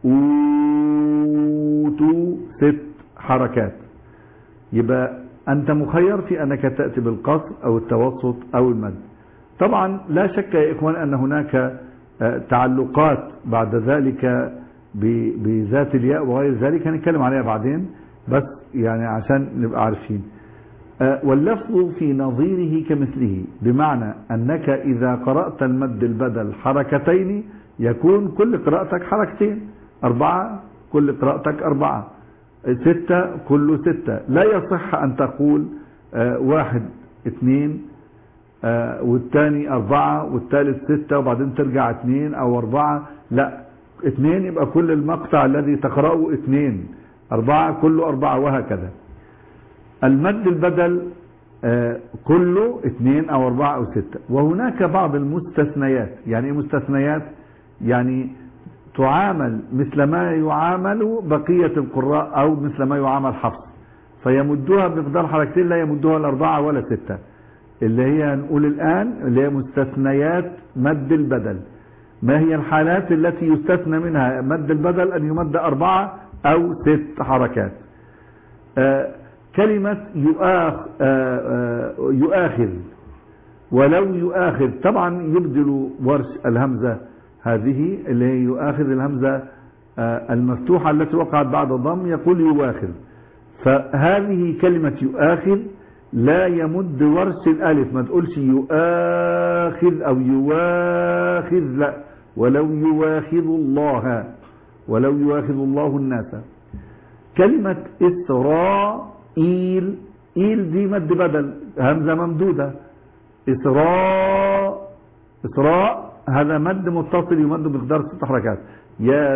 اوتوا ست حركات. يبقى انت مخير في انك تأتي بالقصر او التوسط او المد. طبعا لا شك يا اخوان ان هناك تعلقات بعد ذلك بذات الياء وغير ذلك هنتكلم عليها بعدين، بس يعني عشان نبقى عارفين. واللفظ في نظيره كمثله، بمعنى أنك إذا قرأت المد البدل حركتين يكون كل قراءتك حركتين، أربعة كل قراءتك أربعة، ستة كل ستة. لا يصح أن تقول واحد اثنين والثاني أربعة والثالث ستة وبعدين ترجع اثنين أو أربعة، لا، اثنين يبقى كل المقطع الذي تقرأه اثنين، أربعة كله أربعة، وهكذا. المد البدل آه كله اثنين او اربعة او ستة. وهناك بعض المستثنيات. يعني ايه مستثنيات؟ يعني تعامل مثل ما يعامل بقية القراء او مثل ما يعامل حفص، فيمدوها بمقدار حركتين، لا يمدوها الاربعة ولا ستة، اللي هي نقول الان اللي هي مستثنيات مد البدل. ما هي الحالات التي يستثنى منها مد البدل؟ ان يمد اربعة او ست حركات. آه كلمة يؤاخ يؤاخذ ولو يؤاخذ، طبعا يبدل ورش الهمزة هذه اللي هي يؤاخذ، الهمزة المفتوحة التي وقعت بعد الضم يقول يؤاخذ. فهذه كلمة يؤاخذ لا يمد ورش الألف، ما تقولش يؤاخذ أو يواخذ، لا، ولو يواخذ الله، ولو يواخذ الله الناس. كلمة إسراء إيل، إيل دي مد بدل، همزة ممدودة. إسراء، إسراء هذا مد متصل يمد بمقدار ست حركات. يا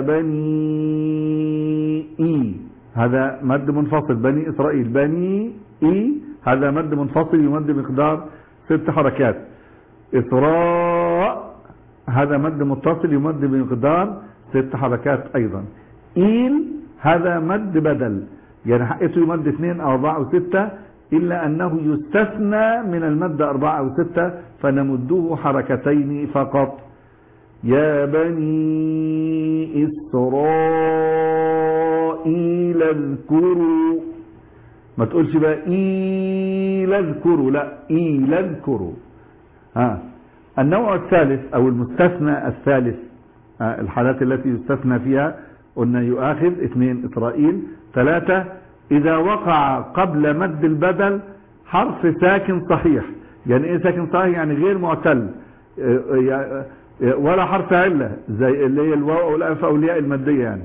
بني إي هذا مد منفصل، بني إسرائيل، بني إي هذا مد منفصل يمد بمقدار ست حركات. إسراء هذا مد متصل يمد بمقدار ست حركات أيضا. إيل هذا مد بدل، يعني حقته يمد اثنين او اربعة او ستة، الا انه يستثنى من المد اربعة او ستة فنمده حركتين فقط. يا بني اسرائيل اذكروا، ما تقولش بقى ايل اذكروا، لا، ايل اذكروا. ها النوع الثالث او المستثنى الثالث، الحالات التي يستثنى فيها قلنا يؤاخذ، اثنين إسرائيل، ثلاثة إذا وقع قبل مد البدل حرف ساكن صحيح. يعني إيه ساكن صحيح؟ يعني غير معتل ولا حرف علة زي اللي هي الواو أو الألف أو الياء المادية. يعني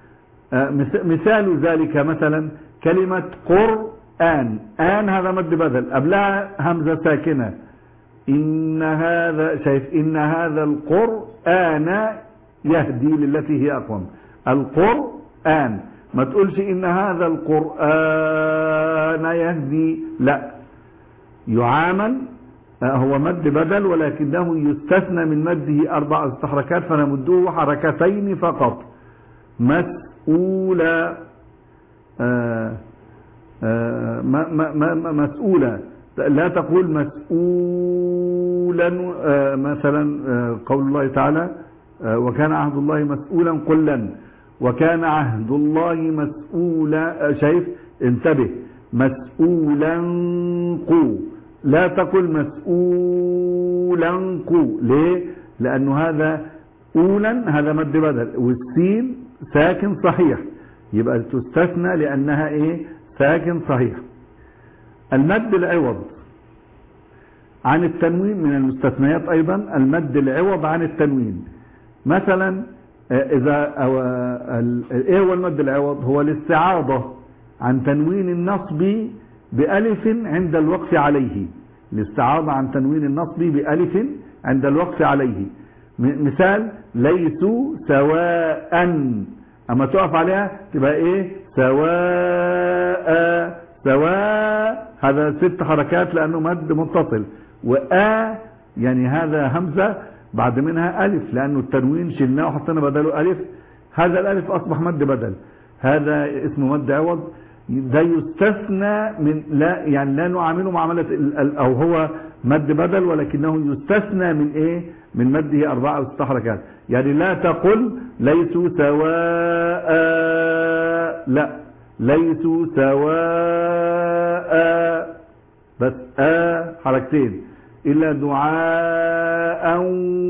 مثال ذلك مثلا كلمة قرآن، آن هذا مد بدل، قبلها همزة ساكنة، إن هذا، شايف، إن هذا القرآن يهدي للتي هي أقوم، القرآن، ما تقولش إن هذا القرآن يهدي، لا، يعامل، هو مد بدل ولكنه يستثنى من مده أربع حركات فنمده حركتين فقط. مسؤولة، آآ آآ مسؤولة، لا تقول مسؤولا، مثلا قول الله تعالى وكان عهد الله مسؤولا، قل لن، وكان عهد الله مسؤولا، شايف، انتبه، مسؤولا قو، لا تقل مسؤولا قو. ليه؟ لأنه هذا أولا هذا مد بدل، والسين ساكن صحيح، يبقى تستثنى لأنها إيه؟ ساكن صحيح. المد العوض عن التنوين من المستثنيات أيضا، المد العوض عن التنوين. مثلا إذا إيه هو المد العوض؟ هو الاستعاضة عن تنوين النصب بألف عند الوقف عليه، الاستعاضة عن تنوين النصب بألف عند الوقف عليه. مثال ليسوا سواء، أما تقف عليها تبقى إيه؟ سواء، سواء هذا ست حركات لأنه مد متصل، وآ يعني هذا همزة بعد منها ألف لأنه التنوين شلناه وحطينا بدله ألف، هذا الألف أصبح مد بدل. هذا اسمه مد عوض، ده يستثنى من لا يعني لا نعامله معاملة أو هو مد بدل، ولكنه يستثنى من إيه؟ من مده أربعة أو ست حركات. يعني لا تقل ليسوا سواء، لا، ليسوا سواء بس آ حركتين، إلا دعاء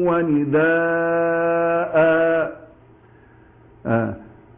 ونداء آه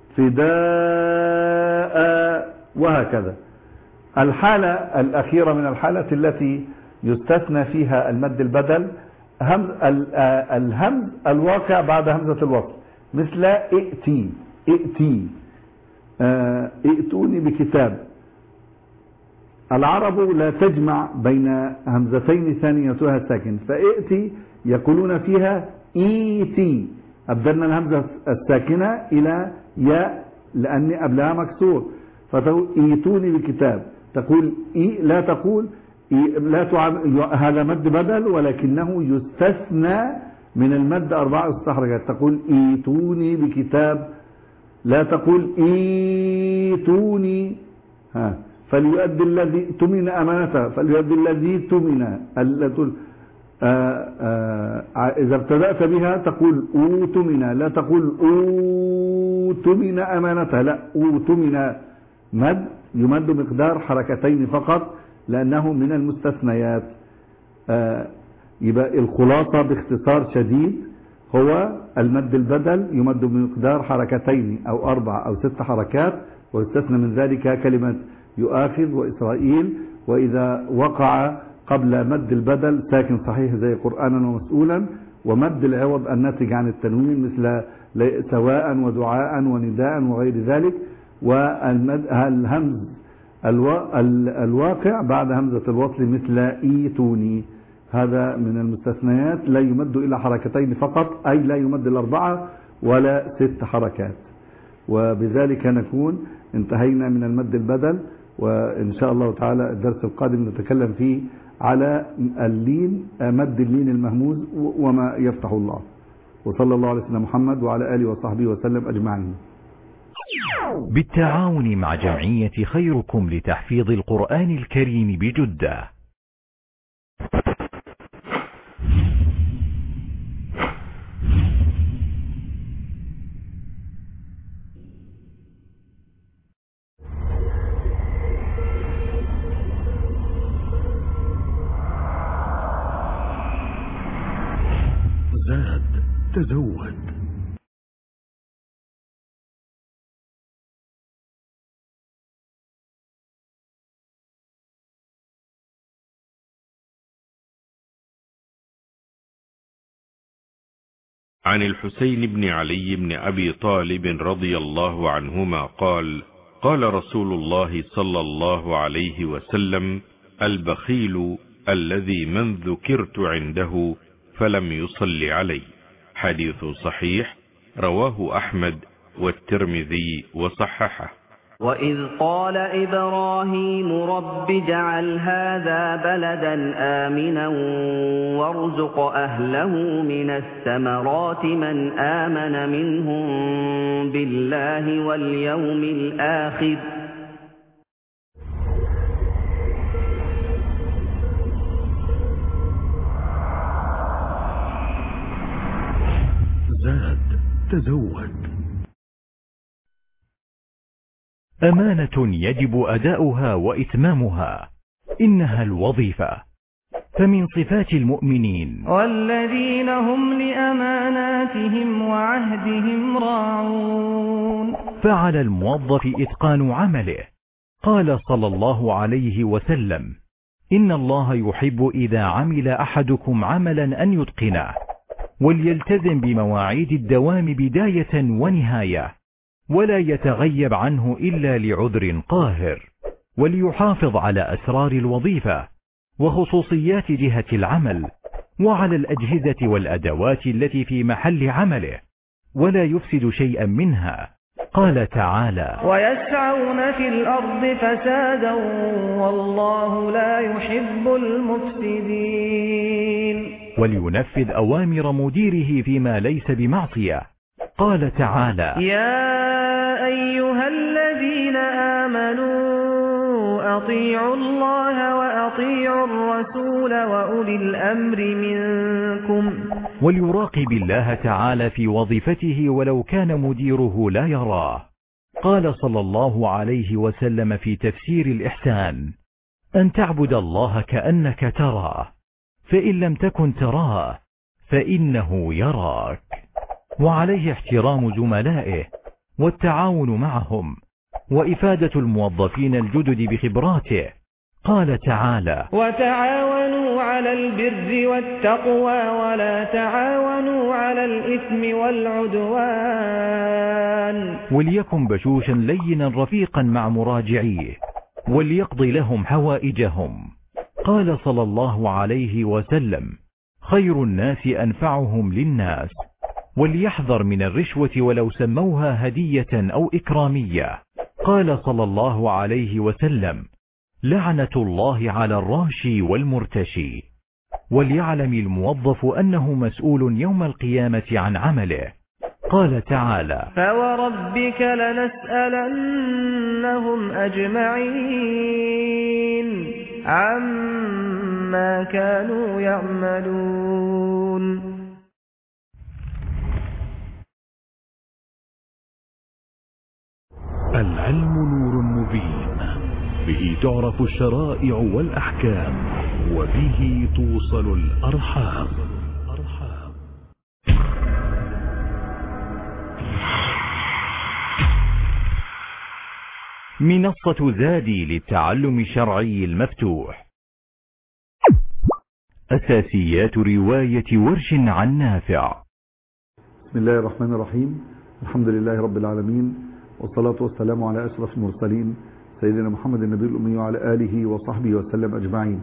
فداء وهكذا. الحالة الأخيرة من الحالة التي يستثنى فيها المد البدل همز الهمز الواقع بعد همزة الوصل، مثل ائتي ائتي آه ائتوني بكتاب. العرب لا تجمع بين همزتين ثانيتها ساكن، فائتي يقولون فيها ايتي، أبدلنا الهمزة الساكنة إلى ياء لأن قبلها مكسور، فتقول ايتوني بكتاب، تقول إي لا تقول إي لا تعب، هذا مد بدل ولكنه يستثنى من المد أربعة استحرجات، تقول ايتوني بكتاب، لا تقول ايتوني ها فليؤدي الذي تمن أمانته، فليؤدي الذي تمن. إذا ابتدأت بها تقول أوتمن، لا تقول أوتمن أمانته، لا، أوتمن مد يمد مقدار حركتين فقط لأنه من المستثنيات. يبقى الخلاصة باختصار شديد هو المد البدل يمد بمقدار حركتين أو أربع أو ست حركات، ويستثنى من ذلك كلمة يؤاخذ وإسرائيل، وإذا وقع قبل مد البدل ساكن صحيح زي قرآنا ومسؤولا، ومد العوض الناتج عن التنوين مثل سواء ودعاء ونداء وغير ذلك، والهمز الواقع بعد همزة الوصل مثل ايتوني، هذا من المستثنيات لا يمد إلا حركتين فقط، أي لا يمد الأربعة ولا ست حركات. وبذلك نكون انتهينا من المد البدل، وإن شاء الله تعالى الدرس القادم نتكلم فيه على اللين، مد اللين المهموز وما يفتح الله. وصلى الله على سيدنا محمد وعلى آله وصحبه وسلم أجمعين. بالتعاون مع جمعية خيركم لتحفيظ القرآن الكريم بجدة. زاد تزود. عن الحسين بن علي بن أبي طالب رضي الله عنهما قال: قال رسول الله صلى الله عليه وسلم: البخيل الذي من ذكرت عنده فلم يصل علي. حديث صحيح رواه أحمد والترمذي وصححه. وإذ قال إبراهيم رب اجعل هذا بلدا آمنا وارزق أهله من الثمرات من آمن منهم بالله واليوم الآخر زاد تزود. أمانة يجب أداؤها وإتمامها، إنها الوظيفة، فمن صفات المؤمنين والذين هم لأماناتهم وعهدهم راعون. فعلى الموظف إتقان عمله. قال صلى الله عليه وسلم: إن الله يحب إذا عمل أحدكم عملا أن يتقنه، وليلتزم بمواعيد الدوام بداية ونهاية، ولا يتغيب عنه إلا لعذر قاهر، وليحافظ على أسرار الوظيفة وخصوصيات جهة العمل، وعلى الأجهزة والأدوات التي في محل عمله، ولا يفسد شيئا منها. قال تعالى: ويسعون في الأرض فسادا والله لا يحب المفسدين. ولينفذ أوامر مديره فيما ليس بمعصية. قال تعالى: يا أيها الذين آمنوا أطيعوا الله وأطيعوا الرسول وأولي الأمر منكم. وليراقب الله تعالى في وظيفته ولو كان مديره لا يراه. قال صلى الله عليه وسلم في تفسير الإحسان: أن تعبد الله كأنك تراه، فإن لم تكن تراه فإنه يراك. وعليه احترام زملائه والتعاون معهم وإفادة الموظفين الجدد بخبراته. قال تعالى: وتعاونوا على البر والتقوى ولا تعاونوا على الإثم والعدوان. وليكن بشوشا لينا رفيقا مع مراجعيه، وليقضي لهم حوائجهم. قال صلى الله عليه وسلم: خير الناس أنفعهم للناس. وليحذر من الرشوة ولو سموها هدية أو إكرامية. قال صلى الله عليه وسلم: لعنة الله على الراشي والمرتشي. وليعلم الموظف أنه مسؤول يوم القيامة عن عمله. قال تعالى: فوربك لنسألنهم أجمعين عما كانوا يعملون. العلم نور مبين، به تعرف الشرائع والأحكام، وبه توصل الأرحام. منصة زادي للتعلم الشرعي المفتوح. أساسيات رواية ورش عن نافع. بسم الله الرحمن الرحيم. الحمد لله رب العالمين، والصلاة والسلام على أشرف المرسلين سيدنا محمد النبي الأمي وعلى آله وصحبه وسلم أجمعين.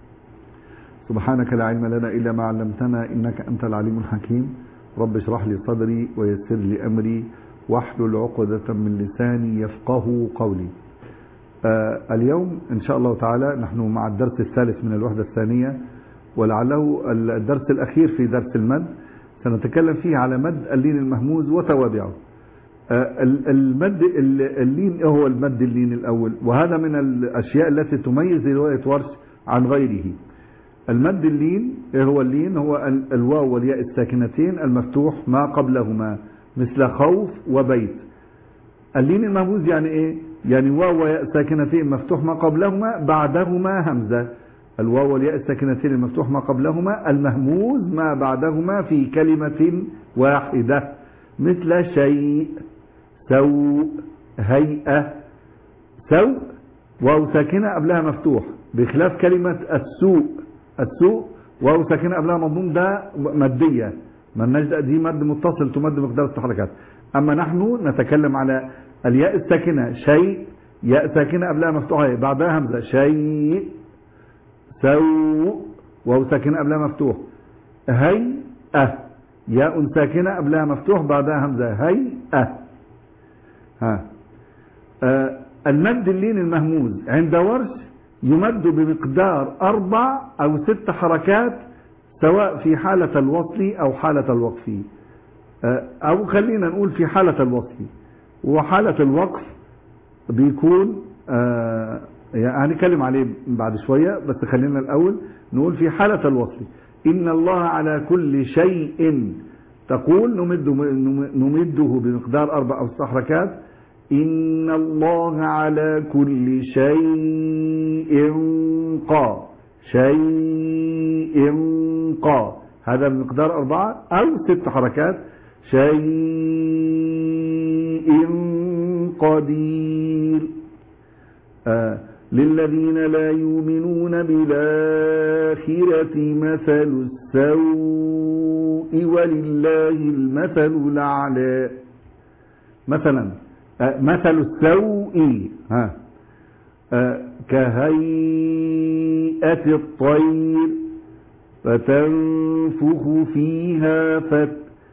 سبحانك لا علم لنا إلا ما علمتنا إنك أنت العليم الحكيم. رب اشرح لي صدري ويسر لي أمري واحلل عقدة من لساني يفقه قولي. آه اليوم إن شاء الله تعالى نحن مع الدرس الثالث من الوحدة الثانية، ولعله الدرس الأخير في درس المد. سنتكلم فيه على مد اللين المهموز وتوابعه. آه المد اللين هو المد اللين الأول، وهذا من الأشياء التي تميز رواية ورش عن غيره. المد اللين هو اللين هو الواو والياء الساكنتين المفتوح ما قبلهما، مثل خوف وبيت. اللين المهموز يعني ايه؟ يعني واو وياء ساكنتين مفتوح ما قبلهما بعدهما همزة. الواو والياء الساكنتين المفتوح ما قبلهما، المهموز ما بعدهما في كلمة واحدة، مثل شيء، سوء، هيئة. سوء واو ساكنة قبلها مفتوح، بخلاف كلمة السوء. السوء واو ساكنة قبلها مضموم، ده مادية، مالناش دي مد متصل تمد مقدار التحركات. أما نحن نتكلم على الياء الساكنة شيء، ياء ساكنة قبلها مفتوحة بعدها همزة، شيء، سوء، واو ساكنة قبلها مفتوح، هيئة، ياء ساكنة قبلها مفتوح بعدها همزة، هيئة. ها آه المد اللين المهموز عند ورش يمد بمقدار أربع أو ست حركات، سواء في حالة الوصل أو حالة الوقف، أو خلينا نقول في حالة الوصل. وحالة الوقف بيكون آه يعني هنتكلم عليه بعد شوية، بس خلينا الأول نقول في حالة الوصل: إن الله على كل شيء، تقول نمده, نمده بمقدار أربع أو ست حركات. إن الله على كل شيء قا، شيء قا، هذا بمقدار أربعة أو ست حركات. شيء قدير. آه للذين لا يؤمنون بالآخرة مثل السوء ولله المثل الأعلى. مثلا آه مثل السوء ها آه كهيئة الطير فتنفخ فيها فت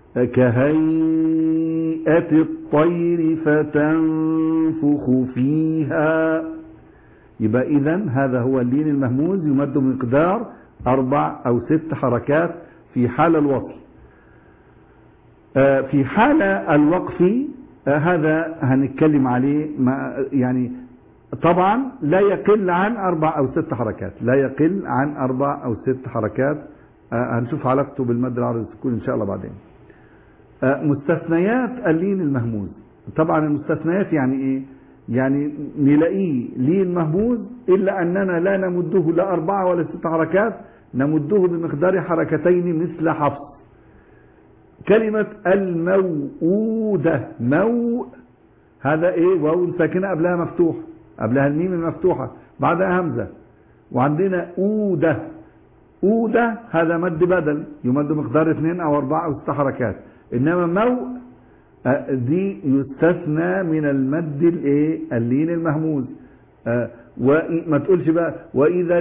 كهيئة الطير فتنفخ فيها. يبقى إذن هذا هو اللين المهموز، يمد بمقدار أربع أو ست حركات في حال الوصل. في حال الوقف آه هذا هنتكلم عليه ما يعني طبعا لا يقل عن أربع أو ست حركات، لا يقل عن أربع أو ست حركات. آه هنشوف علاقته بالمد العرض السكون إن شاء الله بعدين. آه مستثنيات اللين المهموز. طبعا المستثنيات يعني إيه؟ يعني نلاقيه لين مهموز إلا أننا لا نمده لا أربعة ولا ست حركات، نمده بمقدار حركتين مثل حفص. كلمة الموؤودة، مو هذا إيه؟ واو ساكنة قبلها مفتوح، قبلها الميم المفتوحة بعدها همزة. وعندنا أودة، أودة هذا مد بدل يمد مقدار اثنين أو أربعة أو ست حركات. إنما مو دي يستثنى من المد الايه؟ اللين المهموز. أه وما تقولش بقى وإذا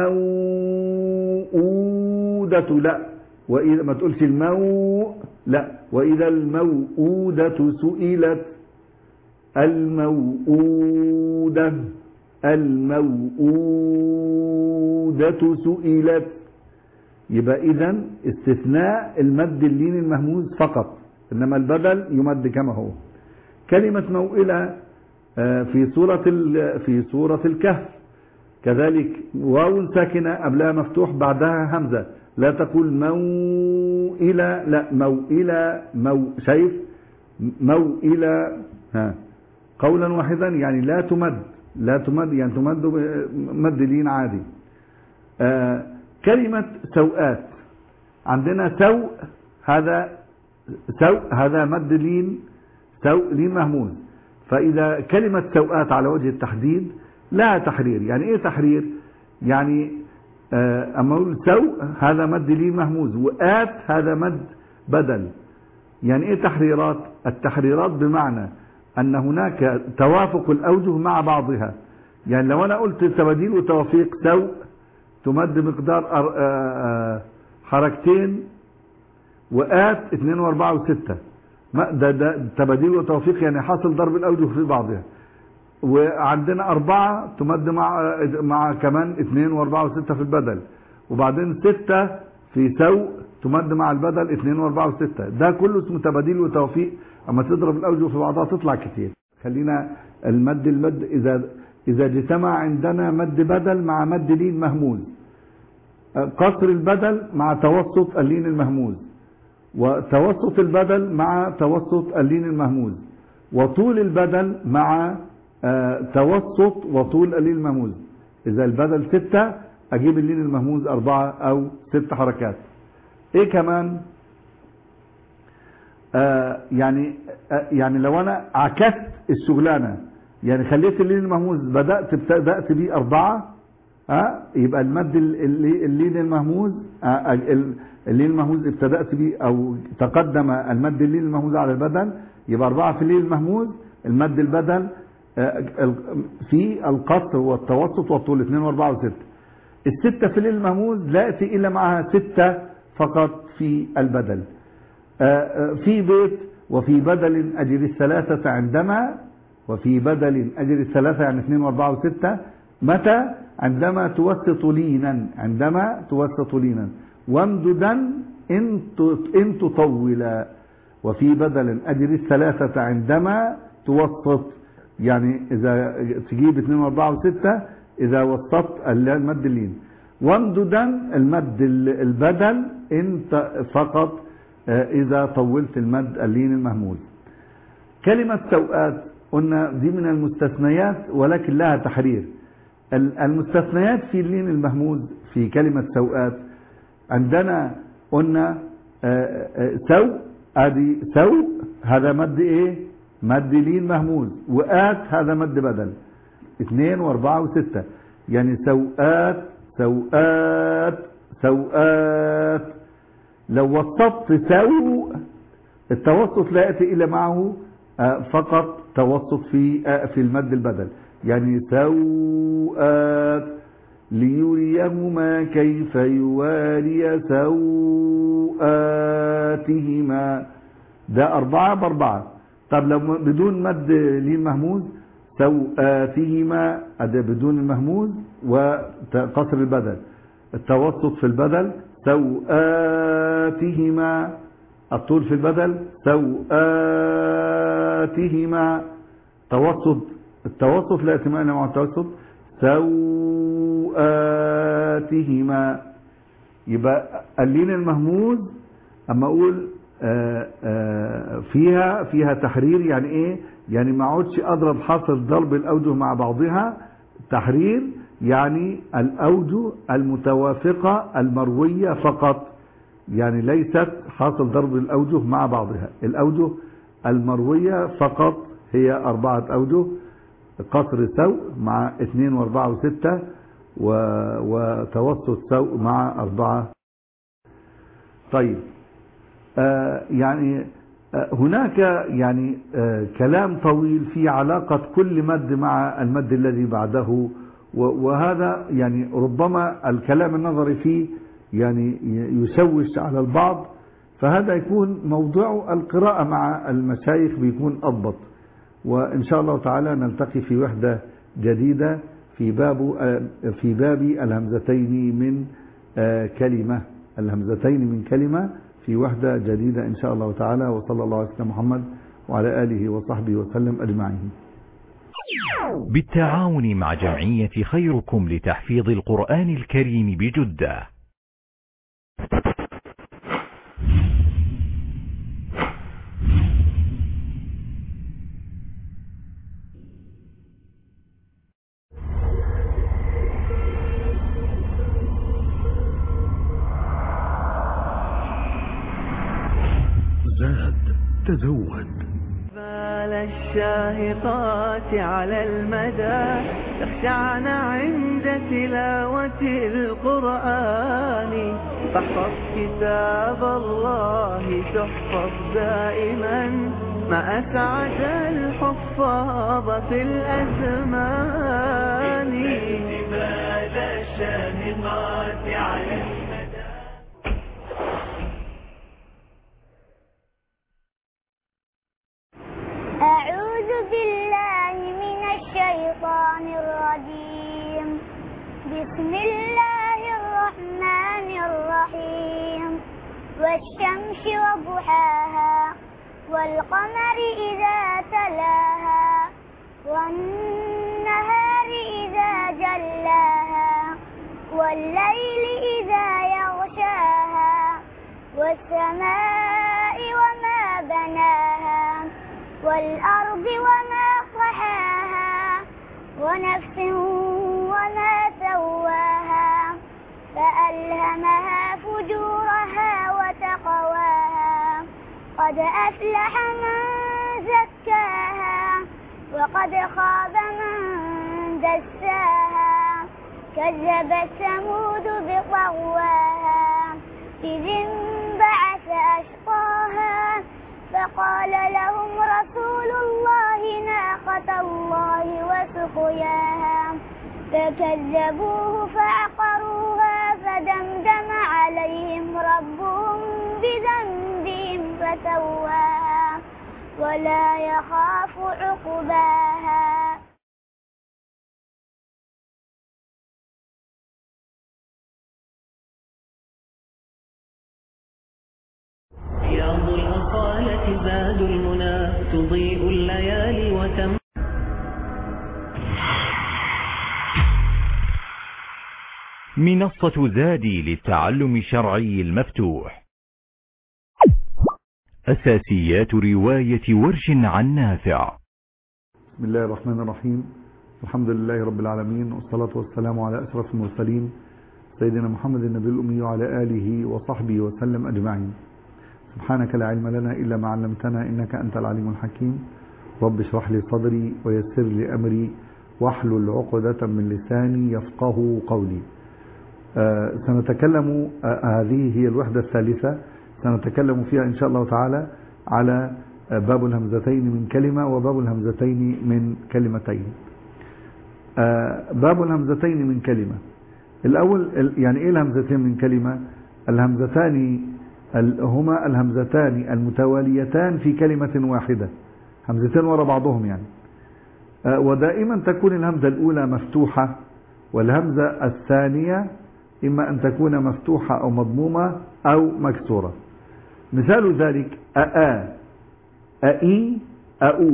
الموءودة، لا، وإذا ما تقولش المو، لا، وإذا الموءودة سئلت، الموءودة الموءودة سئلت. يبقى إذن استثناء المد اللين المهموز فقط، إنما البدل يمد كما هو. كلمة موئلة في سورة في سورة الكهف كذلك واو ساكنة قبلها مفتوح بعدها همزة، لا تقول موئلة، لا، موئلة، مو شايف موئلة ها قولا واحدا، يعني لا تمد، لا تمد يعني تمد مد لين عادي. آه كلمة سوءات، عندنا سوء هذا سوء هذا مد لين، سوء لين مهموز. فإذا كلمة سوءات على وجه التحديد لها تحرير. يعني إيه تحرير؟ يعني آه أما أقول سوء هذا مد لين مهموز، وآت هذا مد بدل. يعني إيه تحريرات؟ التحريرات بمعنى أن هناك توافق الأوجه مع بعضها. يعني لو أنا قلت تبديل وتوفيق سوء تمد مقدار آه آه حركتين، وآت اثنين واربعة وستة، ده ده تباديل وتوفيق، يعني حاصل ضرب الأوجه في بعضها. وعندنا أربعة تمد مع مع كمان اثنين واربعة وستة في البدل، وبعدين ستة في سوء تمد مع البدل اثنين واربعة وستة. ده كله اسمه تباديل وتوفيق. أما تضرب الأوجه في بعضها تطلع كتير. خلينا المد المد إذا إذا اجتمع عندنا مد بدل مع مد لين مهموز، قصر البدل مع توسط اللين المهموز، وتوسط البدل مع توسط اللين المهموز، وطول البدل مع آه توسط وطول اللين المهموز. إذا البدل ستة أجيب اللين المهموز أربعة أو ست حركات. إيه كمان؟ آه يعني آه يعني لو أنا عكست الشغلانة، يعني خليت اللين المهموز بدأت بدأت بيه أربعة، ها يبقى المد اللين المهموز اللين المهموز ابتدأت به او تقدم المد اللين المهموز على البدل، يبقى أربعة في اللين المهموز، المد البدل في القصر والتوسط والطول اثنين واربعة وستة. الستة في اللين المهموز لا يأتي إلا معها ستة فقط في البدل. في بيت وفي بدل أجر الثلاثة عندما، وفي بدل أجر الثلاثة يعني اثنين واربعة وستة. متى؟ عندما توسط لينا، عندما توسط لينا. وامددا إن تطولا. وفي بدل أجر الثلاثة عندما توسط، يعني إذا تجيب اثنين واربعة وستة إذا وسطت المد اللين. وامددا المد البدل انت فقط إذا طولت المد اللين المهموز. كلمة سوءات قلنا دي من المستثنيات ولكن لها تحرير. المستثنيات في اللين المهموز في كلمة سوءات عندنا قلنا سوء، ادي سوء هذا مد ايه؟ مد لين مهموز. وآت هذا مد بدل اثنين واربعة وستة، يعني سوءات سوءات سوءات. لو وسطت سوء التوسط لا يأتي إلا معه فقط توسط في في المد البدل، يعني سوءات ليريهما كيف يواري سوءاتهما. ده أربعة بأربعة. طب لو بدون مد لين مهموز سوءاتهما، ده بدون المهموز وقصر البدل. التوسط في البدل سوءاتهما، الطول في البدل سوءات سوآتهما توسط، التوسط لا يتم إلا مع التوسط. سوآتهما يبقى اللين المهموز اما اقول آآ آآ فيها فيها تحرير. يعني ايه؟ يعني ما اقعدش اضرب حاصل ضرب الاوجه مع بعضها. تحرير يعني الاوجه المتوافقه المرويه فقط، يعني ليست حاصل ضرب الاوجه مع بعضها. الاوجه المرويه فقط هي اربعه اوجه: قصر سوء مع اثنين واربعه وسته، وتوسط سوء مع أربعة. طيب آه يعني آه هناك يعني آه كلام طويل في علاقة كل مد مع المد الذي بعده، وهذا يعني ربما الكلام النظري فيه يعني يشوش على البعض، فهذا يكون موضوع القراءة مع المشايخ بيكون أضبط. وإن شاء الله تعالى نلتقي في وحدة جديدة في باب في باب الهمزتين من كلمة الهمزتين من كلمة في وحدة جديدة إن شاء الله تعالى. وصلى الله على سيدنا محمد وعلى آله وصحبه وسلم أجمعين. بالتعاون مع جمعية خيركم لتحفيظ القرآن الكريم بجدة. زاد تزود. بال الشاهقات على المدى تخشعن عند تلاوة القرآن، فاحفظ كتاب الله تحفظ دائما ما أسعد الحفاظ في الأزمان. بال الشاهقات على المدى. أعوذ بالله من الشيطان الرجيم. بسم الله الرحمن الرحيم. والشمس وضحاها والقمر إذا تلاها والنهار إذا جلاها والليل إذا يغشاها والسماء وما بناها والأرض وما طحاها ونفس وما سواها فألهمها فجورها وتقواها. قد أفلح من زكاها وقد خاب من دساها. كذبت ثمود بطغواها إذ انبعث أشقاها فقال لهم رسول الله ناقة الله وسقياها فكذبوه فعقروها فدمدم عليهم ربهم بذنبهم فسواها ولا يخاف عقباها. رياض الأصالة زاد المنى تضيء الليالي وتم. منصة زادي للتعلم الشرعي المفتوح. أساسيات رواية ورش عن نافع. بسم الله الرحمن الرحيم. الحمد لله رب العالمين، والصلاة والسلام على أشرف المرسلين سيدنا محمد النبي الأمي وعلى آله وصحبه وسلم أجمعين. سبحانك لا علم لنا إلا ما علمتنا إنك أنت العليم الحكيم. رب اشرح لي صدري ويسر لي أمري واحلل عقدة من لساني يفقه قولي. آه سنتكلم آه هذه هي الوحدة الثالثة، سنتكلم فيها إن شاء الله تعالى على آه باب الهمزتين من كلمة وباب الهمزتين من كلمتين. آه باب الهمزتين من كلمة. الأول يعني إيه الهمزتين من كلمة؟ الهمزتان هما الهمزتان المتواليتان في كلمة واحدة، همزتين وراء بعضهم يعني. آه ودائما تكون الهمزة الأولى مفتوحة والهمزة الثانية إما أن تكون مفتوحة أو مضمومة أو مكسورة. مثال ذلك أآ، أئي، أو.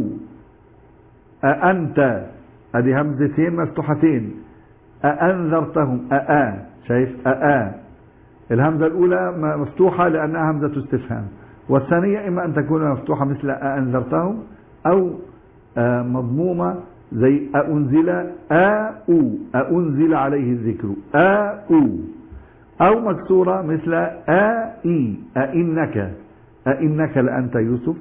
أأنت، هذه همزتين مفتوحتين. أأنذرتهم، أآ، شايف أآ. الهمزة الأولى مفتوحة لأنها همزة استفهام، والثانية إما أن تكون مفتوحة مثل أأنذرتهم، أو مضمومة زي أأنزل، آؤ، أأنزل عليه الذكر، آؤ، أو مكسورة مثل آئي، أئنك، أئنك لأنت يوسف.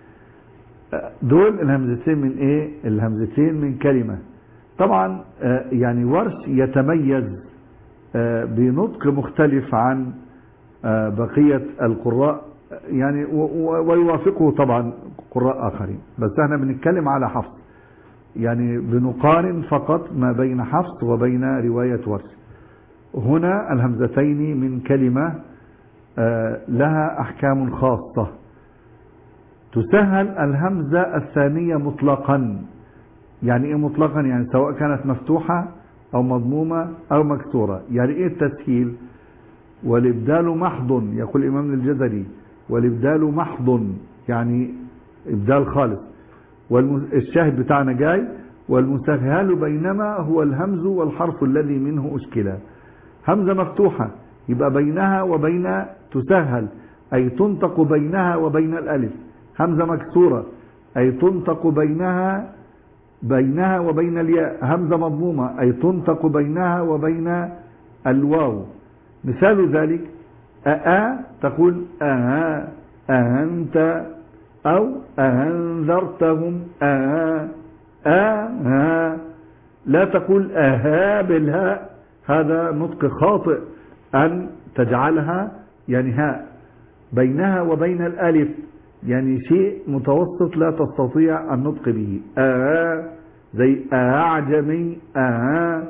دول الهمزتين من إيه؟ الهمزتين من كلمة. طبعا يعني ورش يتميز بنطق مختلف عن بقية القراء، يعني ويوافقه طبعا قراء آخرين، بس احنا بنتكلم على حفص، يعني بنقارن فقط ما بين حفص وبين رواية ورش. هنا الهمزتين من كلمة لها أحكام خاصة. تسهل الهمزة الثانية مطلقا. يعني ايه مطلقا؟ يعني سواء كانت مفتوحة او مضمومة او مكسورة. يعني ايه التسهيل؟ والابدال محض، يقول الامام الجزري، والابدال محض يعني ابدال خالص. والشاهد بتاعنا جاي، والمسهل بينما هو الهمز والحرف الذي منه اشكلا. همزة مفتوحة يبقى بينها وبين تسهل، اي تنطق بينها وبين الالف. همزة مكسورة اي تنطق بينها بينها وبين الياء. همزة مضمومة أي تنطق بينها وبين الواو. مثال ذلك أأ تقول أها، أهنت، أو أهنذرتهم، أها، أها. لا تقول أها بالهاء، هذا نطق خاطئ، أن تجعلها يعني هاء بينها وبين الألف، يعني شيء متوسط لا تستطيع النطق به. آه زي أعجمي، آه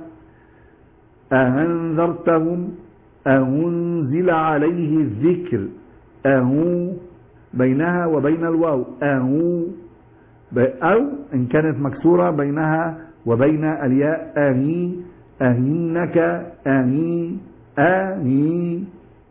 أهنذرتهم، أهنزل عليه الذكر، أهو بينها وبين الواو، أهو. أو إن كانت مكسورة بينها وبين الياء، أهي، أهنك، أهي، أهي.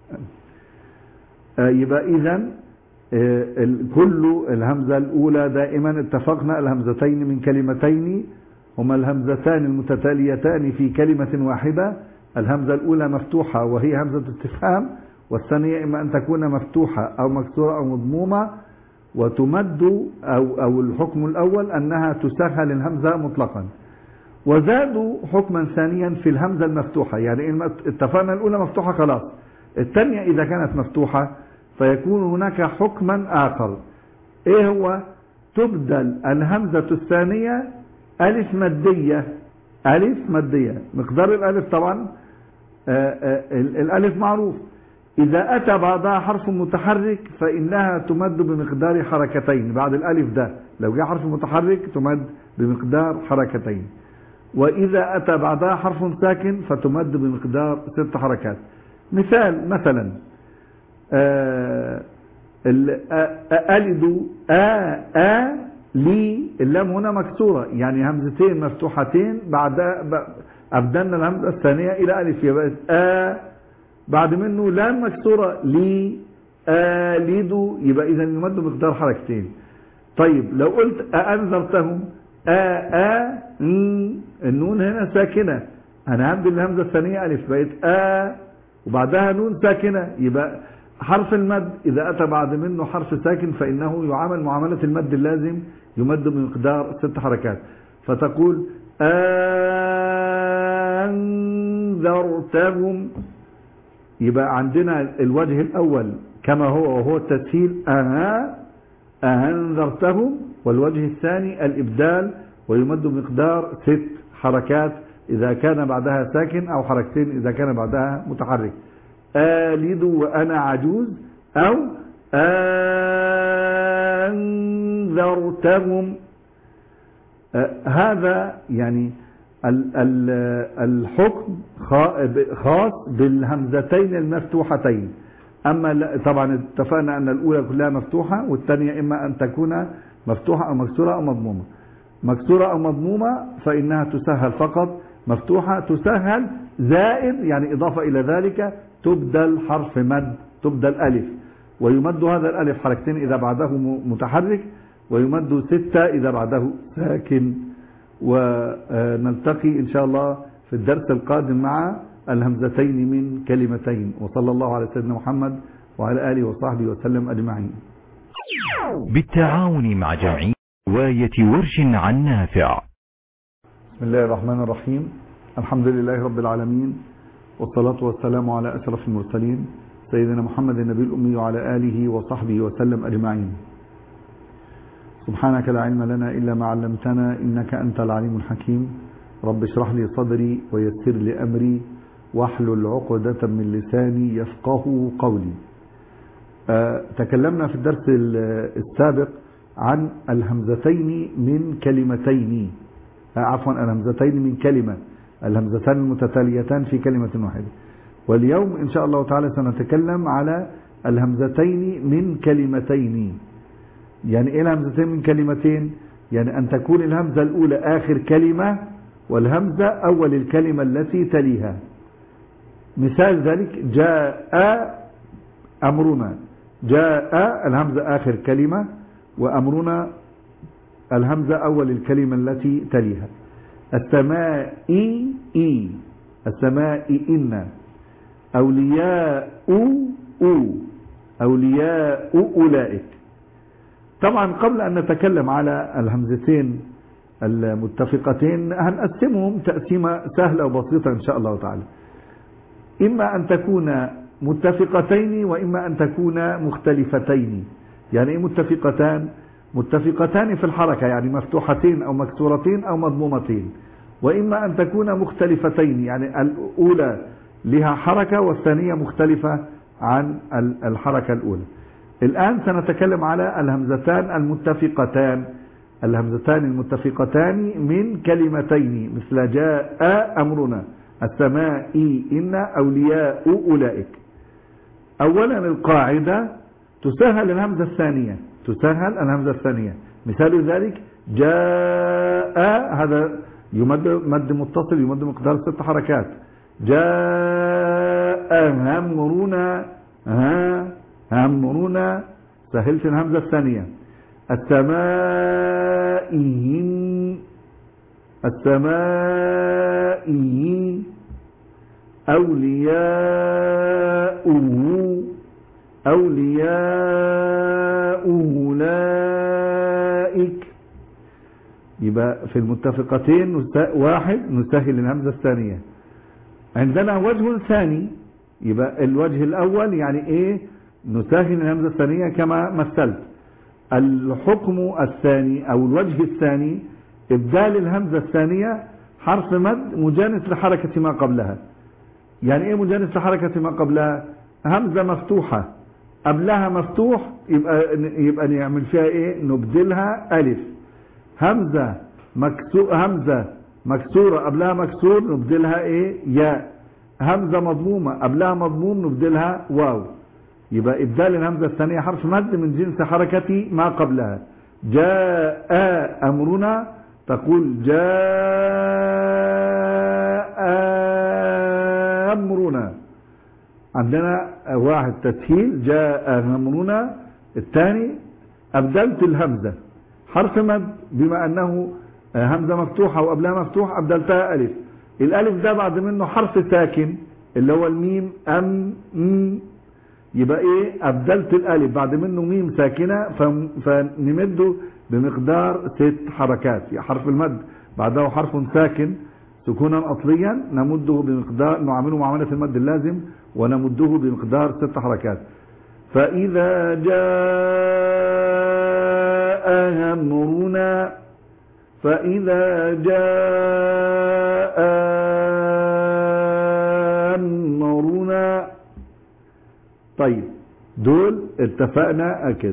آه يبقى إذن كل الهمزة الأولى دائما اتفقنا الهمزتين من كلمتين هما الهمزتان المتتاليتان في كلمة واحدة. الهمزة الأولى مفتوحة وهي همزة استفهام، والثانية إما أن تكون مفتوحة أو مكسورة أو مضمومة، وتمد أو, أو الحكم الأول أنها تسهل الهمزة مطلقا. وزادوا حكما ثانيا في الهمزة المفتوحة، يعني إن اتفقنا الأولى مفتوحة خلاص، الثانية إذا كانت مفتوحة فيكون هناك حكما آخر. إيه هو؟ تبدل الهمزة الثانية ألف مادية. ألف مادية، مقدار الألف طبعا آآ آآ الألف معروف، إذا أتى بعدها حرف متحرك فإنها تمد بمقدار حركتين. بعد الألف ده لو جاء حرف متحرك تمد بمقدار حركتين، وإذا أتى بعدها حرف ساكن فتمد بمقدار ست حركات. مثال مثلا ألد، آ آ لي، اللام هنا مكسورة، يعني همزتين مفتوحتين بعدها أبدلنا الهمزة الثانية إلى ألف، يبقى آ، بعد منه لام مكسورة، لي، آلد، يبقى إذا يمد مقدار حركتين. طيب لو قلت أأنذرتهم، آ آ النون هنا ساكنة، أنا هبدل الهمزة الثانية ألف، بقت آ وبعدها نون ساكنة، يبقى حرف المد إذا أتى بعد منه حرف ساكن فإنه يعامل معاملة المد اللازم، يمد بمقدار ست حركات. فتقول أنذرتهم، يبقى عندنا الوجه الأول كما هو وهو التسهيل، أها أنذرتهم، والوجه الثاني الإبدال ويمد بمقدار ست حركات إذا كان بعدها ساكن، أو حركتين إذا كان بعدها متحرك. آلد وأنا عجوز، أو أنذرتهم. آه هذا يعني ال ال الحكم خاص بالهمزتين المفتوحتين. أما طبعا اتفقنا أن الأولى كلها مفتوحة، والثانية إما أن تكون مفتوحة أو مكسورة أو مضمومة. مكسورة أو مضمومة فإنها تسهل فقط، مفتوحة تسهل زائد يعني إضافة إلى ذلك تبدل حرف مد، تبدل ألف، ويمد هذا الألف حركتين إذا بعده متحرك، ويمد ستة إذا بعده ساكن. ونلتقي إن شاء الله في الدرس القادم مع الهمزتين من كلمتين. وصلى الله على سيدنا محمد وعلى آله وصحبه وسلم أجمعين. بالتعاون مع جمعية رواية ورش عن نافع. بسم الله الرحمن الرحيم. الحمد لله رب العالمين، والصلاة والسلام على أشرف المرسلين سيدنا محمد النبي الأمي وعلى آله وصحبه وسلم أجمعين. سبحانك لا علم لنا إلا ما علمتنا إنك أنت العليم الحكيم. رب اشرح لي صدري ويسر لي أمري واحلل عقدة من لساني يفقه قولي. أه تكلمنا في الدرس السابق عن الهمزتين من كلمتين، أه عفوا الهمزتين من كلمة، الهمزتان المتتاليتان في كلمة واحدة. واليوم إن شاء الله تعالى سنتكلم على الهمزتين من كلمتين. يعني إيه الهمزتين من كلمتين؟ يعني أن تكون الهمزة الأولى آخر كلمة والهمزة أول الكلمة التي تليها. مثال ذلك جاء أمرنا، جاء الهمزة آخر كلمة وأمرنا الهمزة أول الكلمة التي تليها. السماء إي، السماء إن، أولياء أو، أولياء أولئك. طبعا قبل أن نتكلم على الهمزتين المتفقتين هنقسمهم تقسيمة سهلة وبسيطة إن شاء الله تعالى. إما أن تكون متفقتين وإما أن تكون مختلفتين. يعني إيه متفقتان؟ متفقتان في الحركة، يعني مفتوحتين أو مكسورتين أو مضمومتين. وإما أن تكون مختلفتين، يعني الأولى لها حركة والثانية مختلفة عن الحركة الأولى. الآن سنتكلم على الهمزتان المتفقتان، الهمزتان المتفقتان من كلمتين مثل جاء أمرنا، السماء إن، أولياء أولئك. أولا القاعدة تسهل الهمزة الثانية، تسهل الهمزة الثانية. مثال ذلك جاء، هذا يمد مد متصل يمد مقدار ست حركات. جاء أمرنا، ها أمرنا، سهلت الهمزة الثانية. السماء السماء أولياؤه أولياء أولئك. يبقى في المتفقتين واحد نسهل الهمزة الثانية. عندنا وجه ثاني، يبقى الوجه الأول يعني إيه؟ نسهل الهمزة الثانية كما مثلت. الحكم الثاني أو الوجه الثاني إبدال الهمزة الثانية حرف مد مجانس لحركة ما قبلها. يعني إيه مجانس لحركة ما قبلها؟ همزة مفتوحة قبلها مفتوح، يبقى يبقى نعمل فيها إيه؟ نبدلها ألف. همزة مكسور، همزة مكسورة قبلها مكسور نبدلها إيه؟ ياء. همزة مضمومة قبلها مضموم نبدلها واو. يبقى إبدال الهمزة الثانية حرف مد من جنس حركة ما قبلها. جاء أمرنا تقول جاء أمرنا. عندنا واحد تسهيل جاء أمرنا. الثاني أبدلت الهمزة حرف مد بما أنه همزة مفتوحة وقبلها مفتوح أبدلتها ألف. الألف ده بعد منه حرف ساكن اللي هو الميم أم م. يبقى ايه؟ أبدلت الألف بعد منه ميم ساكنة فنمده بمقدار ست حركات. يعني حرف المد بعده حرف ساكن سكونا أصليا نمده بمقدار، نعمله معاملة المد اللازم ونمده بمقدار ست حركات. فإذا جاء أمرنا، فإذا جاء أمرنا. طيب دول اتفقنا كده.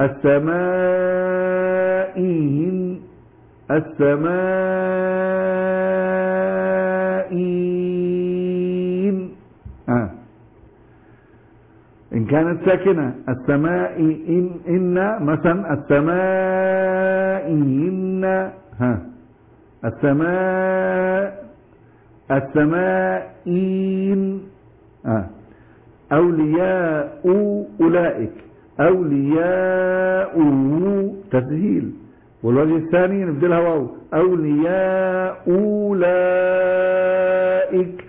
السماء السماء آه. إن كانت ساكنة السماء إن, إن مثلا السماء إن ها السماء السماء إن آه. أولياء أولئك. أولياء تسهيل، والوجه الثاني نبدلها واو أولياء أولئك.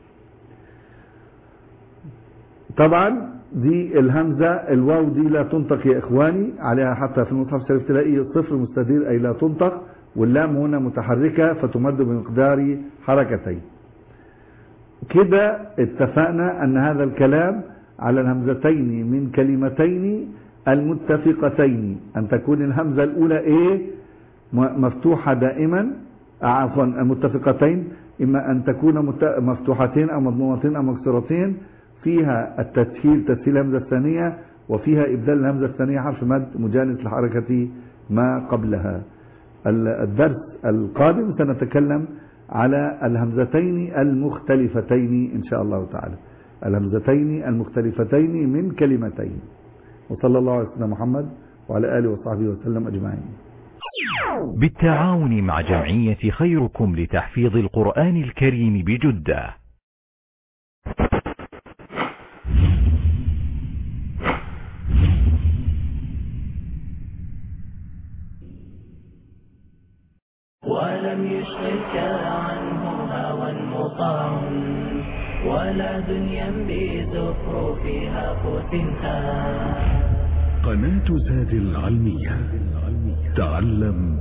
طبعا دي الهمزة الواو دي لا تنطق يا إخواني، عليها حتى في المصحف الشريف تلاقي صفر مستدير أي لا تنطق، واللام هنا متحركة فتمد بمقدار حركتين. كده اتفقنا أن هذا الكلام على الهمزتين من كلمتين المتفقتين، أن تكون الهمزة الأولى إيه مفتوحة دائما، عفوا المتفقتين إما أن تكون مفتوحتين أو مضمومتين أو مكسورتين، فيها التسهيل تسهيل الهمزة الثانية، وفيها إبدال الهمزة الثانية حرف مد مجانس لحركة ما قبلها. الدرس القادم سنتكلم على الهمزتين المختلفتين إن شاء الله تعالى، الهمزتين المختلفتين من كلمتين. وصلى الله على سيدنا محمد وعلى آله وصحبه وسلم أجمعين. بالتعاون مع جمعية خيركم لتحفيظ القرآن الكريم بجدة. ولم يشغلك عنه هوى مطاع ولا دنيا بزخرفها فتنها. قناة زاد العلمية، تعلم.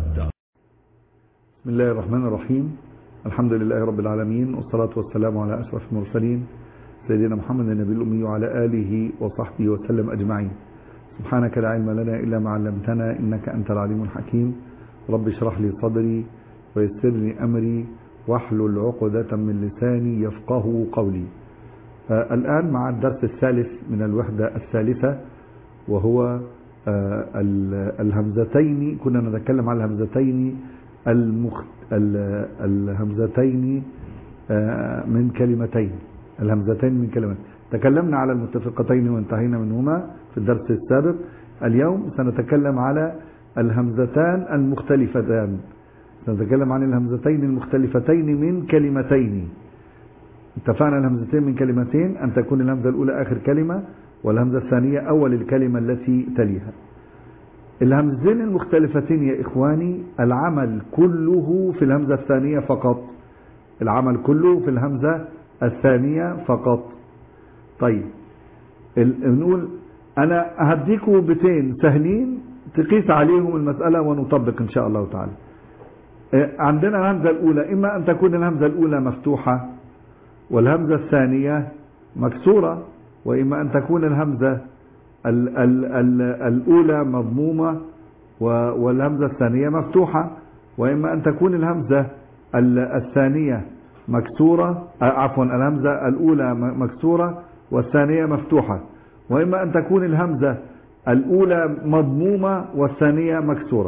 بسم الله الرحمن الرحيم، الحمد لله رب العالمين، والصلاة والسلام على أشرف المرسلين سيدنا محمد النبي الأمي وعلى آله وصحبه وسلم أجمعين. سبحانك لا علم لنا إلا ما علمتنا إنك أنت العليم الحكيم. رب اشرح لي صدري ويسر لي أمري واحلل عقدة من لساني يفقه قولي. آه الآن مع الدرس الثالث من الوحدة الثالثة، وهو آه الهمزتين. كنا نتكلم عن الهمزتين المخت... الهمزتين آه من كلمتين، الهمزتين من كلمتين. تكلمنا على المتفقتين وانتهينا منهما في الدرس السابق. اليوم سنتكلم على الهمزتان المختلفتان، سنتكلم عن الهمزتين المختلفتين من كلمتين. اتفقنا الهمزتين من كلمتين أن تكون الهمزة الأولى آخر كلمة، والهمزة الثانية أول الكلمة التي تليها. الهمزتين المختلفتين يا إخواني العمل كله في الهمزة الثانية فقط، العمل كله في الهمزة الثانية فقط. طيب نقول أنا هديكم بيتين سهلين تقيس عليهم المسألة ونطبق إن شاء الله تعالى. عندنا الهمزة الأولى إما أن تكون الهمزة الأولى مفتوحة والهمزة الثانية مكسورة، وإما أن تكون الهمزة ال ال ال الأولى مضمومة والهمزة الثانية مفتوحة، وإما أن تكون الهمزة الثانية مكسورة، عفوا الهمزة الأولى مكسورة والثانية مفتوحة، وإما أن تكون الهمزة الأولى مضمومة والثانية مكسورة.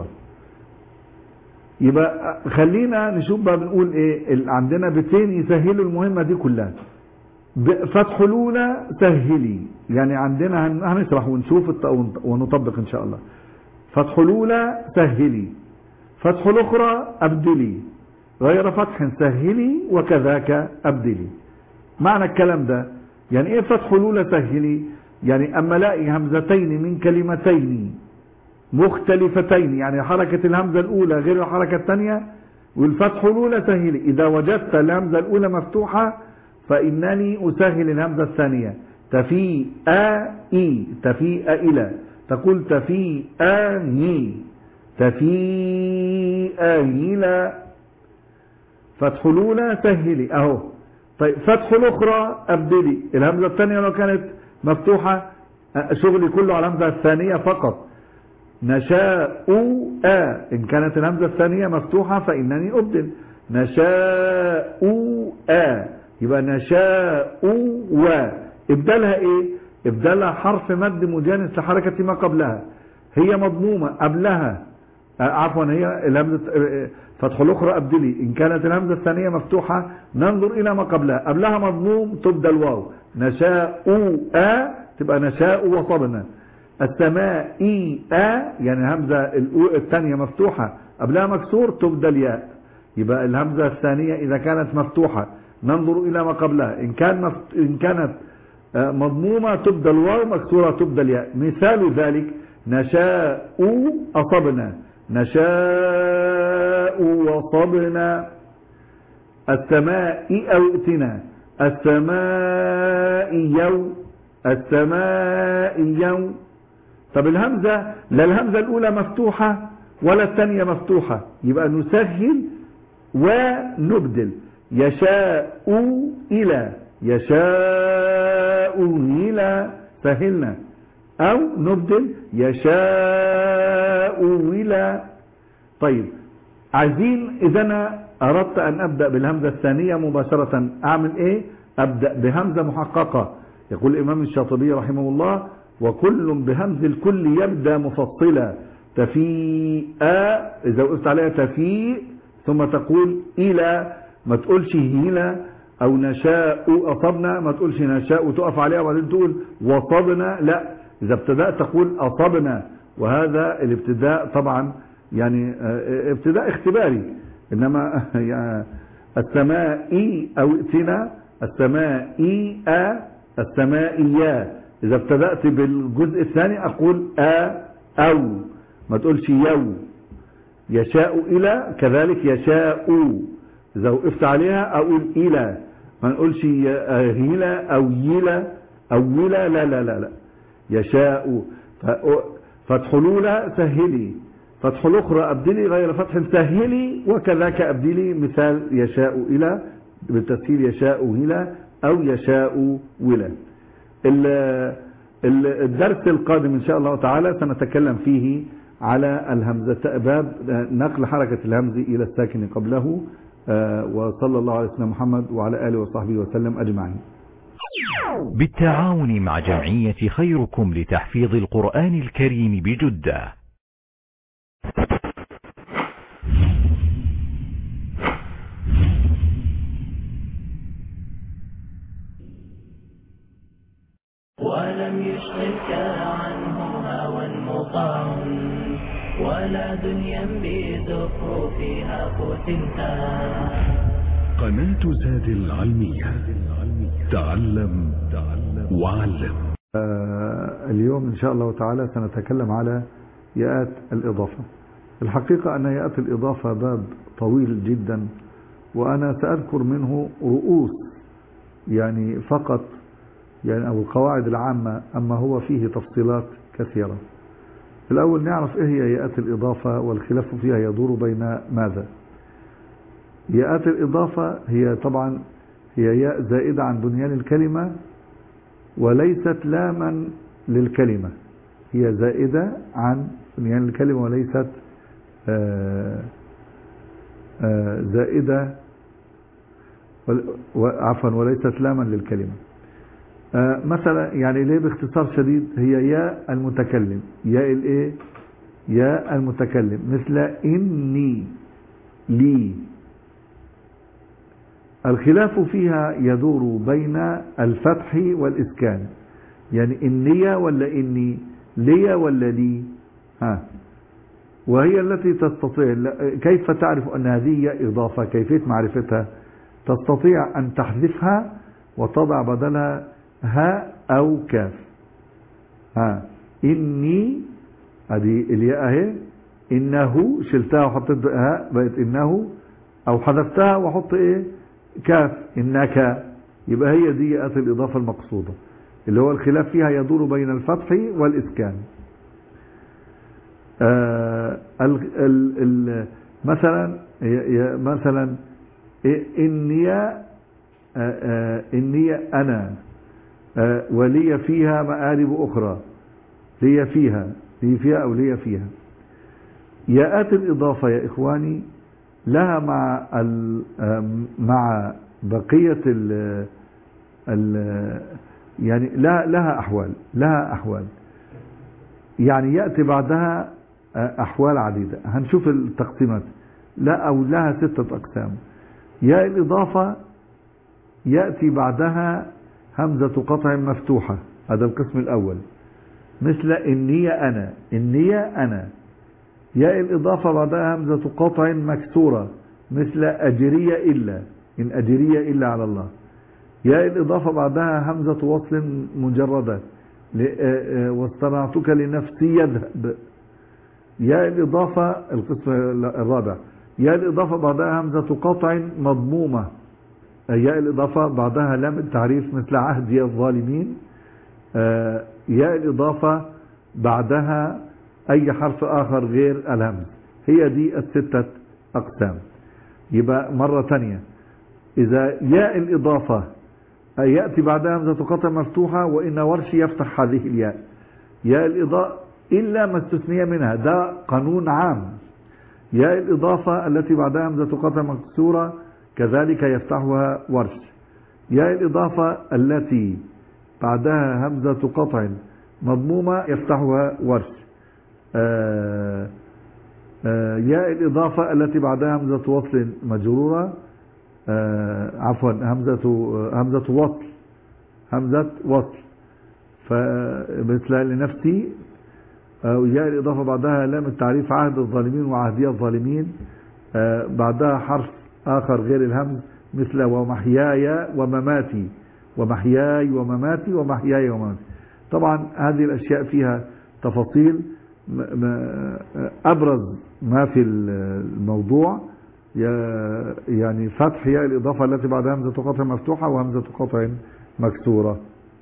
يبقى خلينا نشوف بقى بنقول ايه. عندنا بيتين يسهلوا المهمة دي كلها. فتح الأولى سهلي، يعني عندنا هنشرح ونشوف ونطبق ان شاء الله. فتح الأولى سهلي، فتح الأخرى أبدلي، غير فتح سهلي وكذاك أبدلي. معنى الكلام ده يعني ايه فتح الأولى سهلي؟ يعني أما لاقي همزتين من كلمتين مختلفتين، يعني حركة الهمزة الأولى غير الحركة الثانية، والفتح الأولى سهلي. إذا وجدت الهمزة الأولى مفتوحة فإنني أسهل الهمزة الثانية. تفي آ إي، تفي إلى، تقول تفي آني، تفي آيلا. فتح الأولى سهلي أهو. طيب فتح الأخرى أبدلي. الهمزة الثانية لو كانت مفتوحة شغلي كله على الهمزة الثانية فقط. نشاء آ، إن كانت الهمزة الثانية مفتوحة فإنني أبدل. نشاء آ، يبقى نشاء و. ابدالها إيه؟ ابدالها حرف مد مجانس لحركة ما قبلها. هي مضمومة قبلها، عفوا هي الهمزة فتح الأخرى أبدلي. إن كانت الهمزة الثانية مفتوحة ننظر إلى ما قبلها، قبلها مضموم تبدل واو. نشاء آ تبقى نشاء وصبنا. السماء إي آ، يعني الهمزة الثانية مفتوحة قبلها مكسور تبدل ياء. يبقى الهمزة الثانية إذا كانت مفتوحة ننظر إلى ما قبلها. إن كان مفت... إن كانت مضمومة تبدأ الواو، مكسورة تبدأ الياء. مثال ذلك نشاء أصبنا، نشاء وصبنا. السماء أو ائتنا، السماء يوم، السماء يوم. طب الهمزة، لا الهمزة الأولى مفتوحة ولا الثانية مفتوحة، يبقى نسهل ونبدل. يشاء إلى، يشاء إلى، سهلنا. أو نبدل يشاء إلى. طيب عايزين إذا أنا أردت أن أبدأ بالهمزة الثانية مباشرة أعمل إيه؟ أبدأ بهمزة محققة. يقول الإمام الشاطبي رحمه الله: وكل بهمز الكل يبدأ مفصلا، تفيء، إذا وقفت عليها تفيء ثم تقول إلى، ما تقولش هيلا. أو نشاء أصبنا، ما تقولش نشاء وتقف عليها وبعدين تقول وصبنا، لا، إذا ابتدأت تقول أصبنا. وهذا الابتداء طبعا يعني ابتداء اختباري. إنما السماء أو ائتنا، السماء أ، السماء يا. إذا ابتدأت بالجزء الثاني أقول أ أو، ما تقولش يو. يشاء إلى كذلك يشاء، إذا وقفت عليها أقول إلى، ما نقولش هيلا أو يلا أو ولا، لا لا لا لا. يشاء. فتح الأولى سهلي، فتح الأخرى أبدلي غير فتح سهلي، وكذاك أبدلي. مثال يشاء إلى بالتسهيل يشاء إلى أو يشاء ولا. الدرس القادم إن شاء الله تعالى سنتكلم فيه على الهمزة، باب نقل حركة الهمز إلى الساكن قبله. وصلى الله على سيدنا محمد وعلى آله وصحبه وسلم أجمعين. بالتعاون مع جمعية خيركم لتحفيظ القرآن الكريم بجدة. ولم يشغلك عنه هوى مطاع، ولا دنيا بزخرفها فتنتا. قناة زاد العلمية، تعلم وعلم. آه اليوم إن شاء الله تعالى سنتكلم على ياءات الإضافة. الحقيقة أن ياءات الإضافة باب طويل جدا، وأنا سأذكر منه رؤوس يعني فقط، يعني أو القواعد العامة، أما هو فيه تفصيلات كثيرة. الأول نعرف إيه هي ياءات الإضافة، والخلاف فيها يدور بين ماذا. ياءات الإضافة هي طبعا هي ياء زائدة عن بنيان الكلمة، وليست لاما للكلمة. هي زائدة عن بنيان الكلمة وليست آآ آآ زائدة عفوا وليست لاما للكلمة. مثلا يعني ليه باختصار شديد، هي ياء المتكلم، ياء الايه، ياء المتكلم، مثل إني، لي. الخلاف فيها يدور بين الفتح والإسكان، يعني إني ولا إني، لي ولا لي، ها. وهي التي تستطيع، كيف تعرف أن هذه هي إضافة؟ كيفية معرفتها؟ تستطيع أن تحذفها وتضع بدلها ها أو كاف. ها إني، هذه الياء اهي، إنه شلتها وحطيت ها بقت إنه، أو حذفتها وحط إيه كاف، إنك. يبقى هي دي ياءات الإضافة المقصودة، اللي هو الخلاف فيها يدور بين الفتح والإسكان. آه ال ال ال مثلا مثلا إني آه آه إني أنا آه ولي فيها مآرب أخرى، لي فيها، لي فيها أو لي فيها. ياءات الإضافة يا إخواني لها مع مع بقية ال ال يعني لها لها أحوال، لها أحوال يعني يأتي بعدها أحوال عديدة. هنشوف التقسيمات. لا أو لها ستة أقسام. ياء الإضافة يأتي بعدها همزة قطع مفتوحة، هذا القسم الأول، مثل إني أنا، إني أنا. ياء الإضافة بعدها همزة قطع مكسورة، مثل أجري إلا، إن أجري إلا على الله. ياء الإضافة بعدها همزة وصل مجردة، واصطنعتك لنفسي يذهب. ياء الإضافة القسم الرابع، ياء الإضافة بعدها همزة قطع مضمومة. ياء الإضافة بعدها لام التعريف مثل عهدي الظالمين. ياء الإضافة بعدها أي حرف آخر غير الهمز. هي دي الستة أقسام. يبقى مرة تانية، إذا ياء الإضافة يأتي بعدها همزة قطع مفتوحة، وإن ورش يفتح هذه الياء. ياء الإضافة إلا ما استثني منها، ده قانون عام. ياء الإضافة التي بعدها همزة قطع مكسورة كذلك يفتحها ورش. ياء الإضافة التي بعدها همزة قطع مضمومة يفتحها ورش. آآ آآ ياء الإضافة التي بعدها همزة وصل مجرورة، عفوا همزة همزة وصل همزة وصل فمثل لنفسي. ياء الإضافة بعدها لام التعريف عهد الظالمين وعهدي الظالمين، بعدها حرف آخر غير الهمز مثل ومحياي ومماتي، ومحياي ومماتي ومحياي ومماتي. طبعا هذه الأشياء فيها تفاصيل. أبرز ما في الموضوع يعني فتح ياء الإضافة التي بعدها همزة قطع مفتوحة وهمزة قطع مكسورة.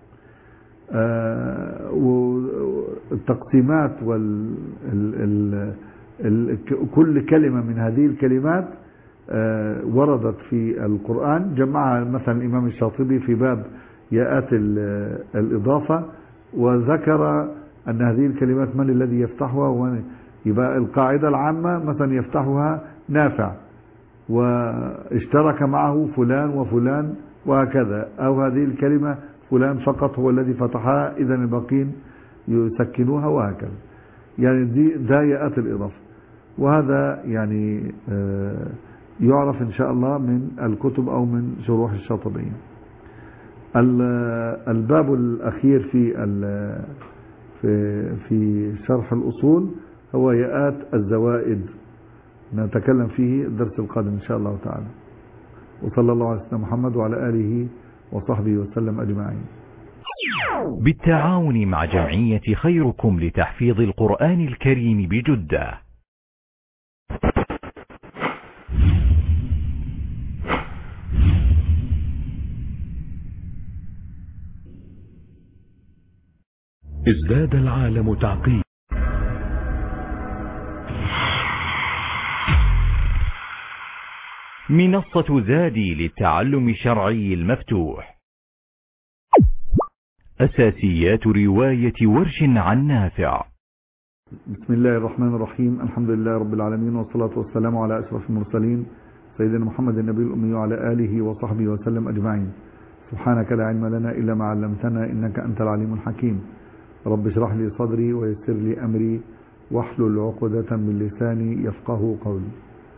والتقسيمات وال ال ال ال كل كلمة من هذه الكلمات وردت في القرآن. جمعها مثلا الإمام الشاطبي في باب ياءات الإضافة، وذكر أن هذه الكلمات من الذي يفتحها. يبقى القاعدة العامة مثلا يفتحها نافع، واشترك معه فلان وفلان وهكذا، أو هذه الكلمة فلان فقط هو الذي فتحها، إذا الباقين يسكنوها وهكذا. يعني دي دايات الإضافة، وهذا يعني يعرف إن شاء الله من الكتب أو من شروح الشاطبية. الباب الأخير في في في شرح الأصول هو ياءات الزوائد، نتكلم فيه الدرس القادم إن شاء الله تعالى. وصلى الله على سيدنا محمد وعلى آله وصحبه وسلم أجمعين. بالتعاون مع جمعية خيركم لتحفيظ القرآن الكريم بجدة. ازداد العالم تعقيد. منصة زادي للتعلم الشرعي المفتوح. أساسيات رواية ورش عن نافع. بسم الله الرحمن الرحيم. الحمد لله رب العالمين، والصلاة والسلام على أشرف المرسلين سيدنا محمد النبي الأمي وعلى آله وصحبه وسلم أجمعين. سبحانك لا علم لنا إلا ما علمتنا إنك أنت العليم الحكيم. رب اشرح لي صدري ويسر لي أمري واحلل عقدة من لساني يفقه قولي.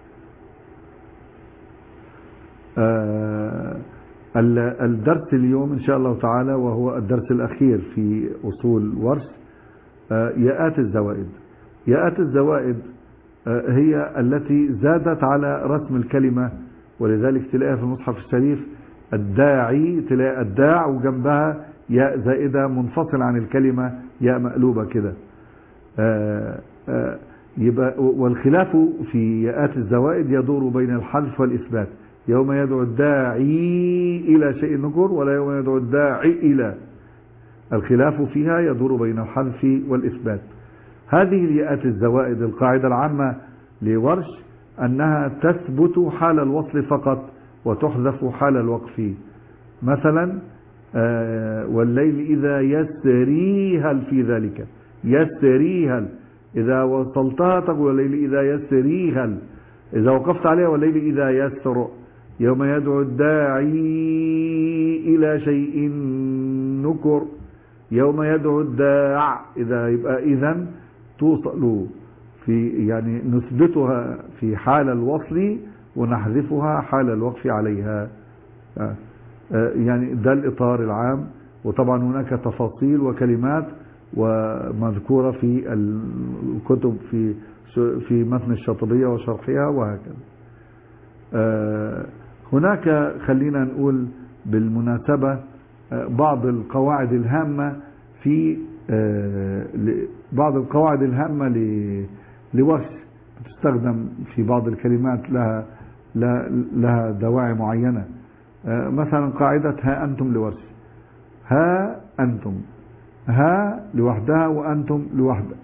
آه الدرس اليوم إن شاء الله تعالى وهو الدرس الأخير في أصول ورش، آه ياءات الزوائد. ياءات الزوائد آه هي التي زادت على رسم الكلمة، ولذلك تلاقيها في المصحف الشريف الداعي، تلاقي الداع وجنبها ياء زائدة منفصل عن الكلمة، ياء مقلوبة كده. آه آه يبقى والخلاف في ياءات الزوائد يدور بين الحذف والإثبات. يوم يدعو الداعي إلى شيء نكر، ولا يوم يدعو الداعي إلى. الخلاف فيها يدور بين الحذف والإثبات. هذه الياءات الزوائد القاعدة العامة لورش أنها تثبت حال الوصل فقط وتحذف حال الوقف. مثلا آه والليل إذا يسري هل في ذلك، يسري هل إذا وصلتها تقول والليل إذا يسري هل، إذا وقفت عليها والليل إذا يسر. يوم يدعو الداعي إلى شيء نكر، يوم يدعو الداع، إذا يبقى إذن توصل في يعني نثبتها في حال الوصل ونحذفها حال الوقف عليها. يعني ده الإطار العام، وطبعا هناك تفاصيل وكلمات ومذكورة في الكتب في في متن الشاطبية وشرحها وهكذا. هناك خلينا نقول بالمناسبة بعض القواعد الهامة في بعض القواعد الهامة لورش تستخدم في بعض الكلمات لها لها دواعي معينة. مثلا قاعدة ها أنتم لورش، ها أنتم، ها لوحدها وأنتم لوحدها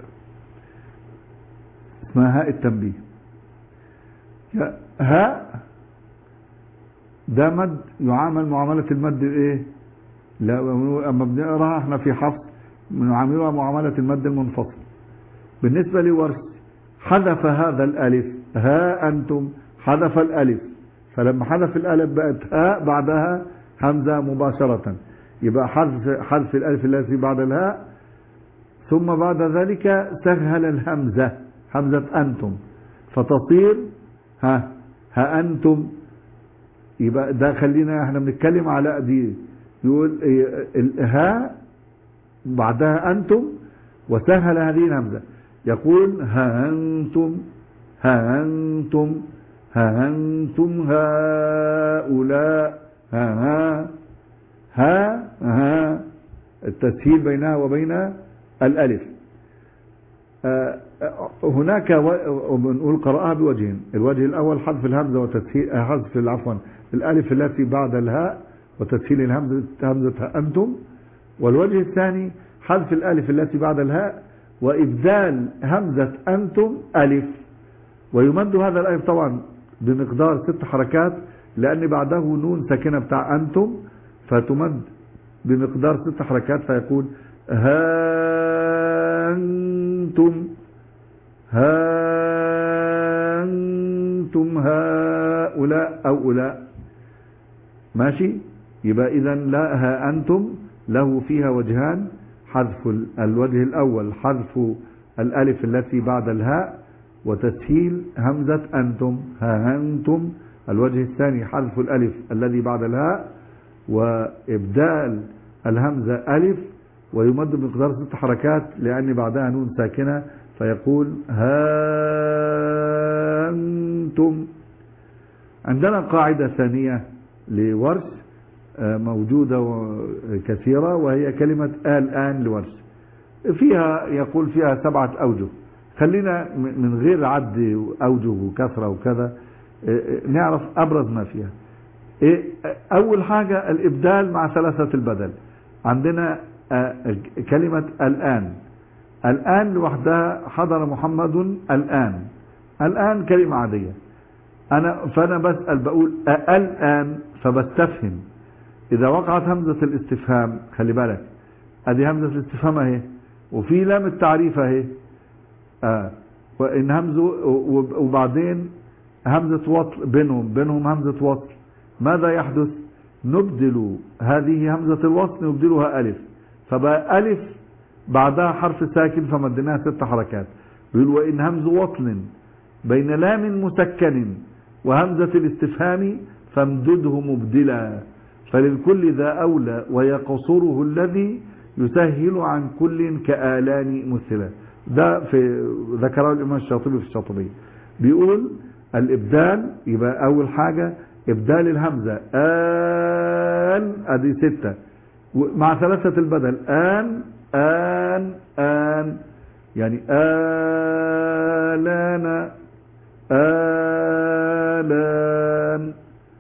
اسمها هاء التنبيه. ها ده مد يعامل معاملة المد الايه؟ لا اما بنقراها احنا في حفص بنعاملها معاملة المد المنفصل. بالنسبة لورش حذف هذا الالف، ها انتم حذف الالف، فلما حذف الالف بقت هاء بعدها همزة مباشرة، يبقى حذف حذف الالف التي بعد الهاء، ثم بعد ذلك سهل الهمزة همزة انتم فتصير ها ها انتم. يبقى ده خلينا احنا بنتكلم على دي، يقول ها بعدها انتم وسهل هذه الهمزه، يقول ها انتم ها انتم ها انتم هؤلاء ها ها ها التسهيل بينها وبين الالف. هناك بنقول قراءها بوجهين، الوجه الاول حذف الهمزه وتسهيل حذف العفوا الالف التي بعد الهاء وتسهيل الهمزه همزه انتم، والوجه الثاني حذف الالف التي بعد الهاء وابدال همزه انتم الف، ويمد هذا الالف طبعا بمقدار ست حركات لان بعده نون ساكنه بتاع انتم فتمد بمقدار ست حركات فيقول هانتم هانتم هؤلاء أو أولاء. ماشي؟ يبقى إذا لا ها أنتم له فيها وجهان، حذف الوجه الأول حذف الألف التي بعد الهاء وتسهيل همزة أنتم ها أنتم، الوجه الثاني حذف الألف الذي بعد الهاء وإبدال الهمزة ألف ويمد بمقدار ست حركات لأن بعدها نون ساكنة فيقول هانتم. عندنا قاعدة ثانية لورش موجودة كثيرة وهي كلمة الآن لورش، فيها يقول فيها سبعة أوجه، خلينا من غير عد أوجه وكثرة وكذا نعرف أبرز ما فيها. أول حاجة الإبدال مع ثلاثة البدل. عندنا كلمة الآن، الآن لوحدها حضر محمد الآن، الآن كلمة عادية، أنا فأنا بسأل بقول الآن فبستفهم. إذا وقعت همزة الاستفهام خلي بالك أدي همزة الاستفهام أهي وفي لام التعريف أهي آه وإن همزة وبعدين همزة وصل بينهم بينهم همزة وصل، ماذا يحدث؟ نبدل هذه همزة الوصل نبدلها ألف، فبقى ألف بعدها حرف ساكن فمدناها ست حركات. يقول وإن همز وصل بين لام مسكن وهمزة الاستفهام فامدده مبدلا، فللكل ذا أولى ويقصره الذي يسهل عن كل كآلان مثلا. ده في ذكره الإمام الشاطبي في الشاطبية، بيقول الإبدال يبقى أول حاجة إبدال الهمزة آن أدي ستة مع ثلاثة البدل آن آن آن يعني آلان آلان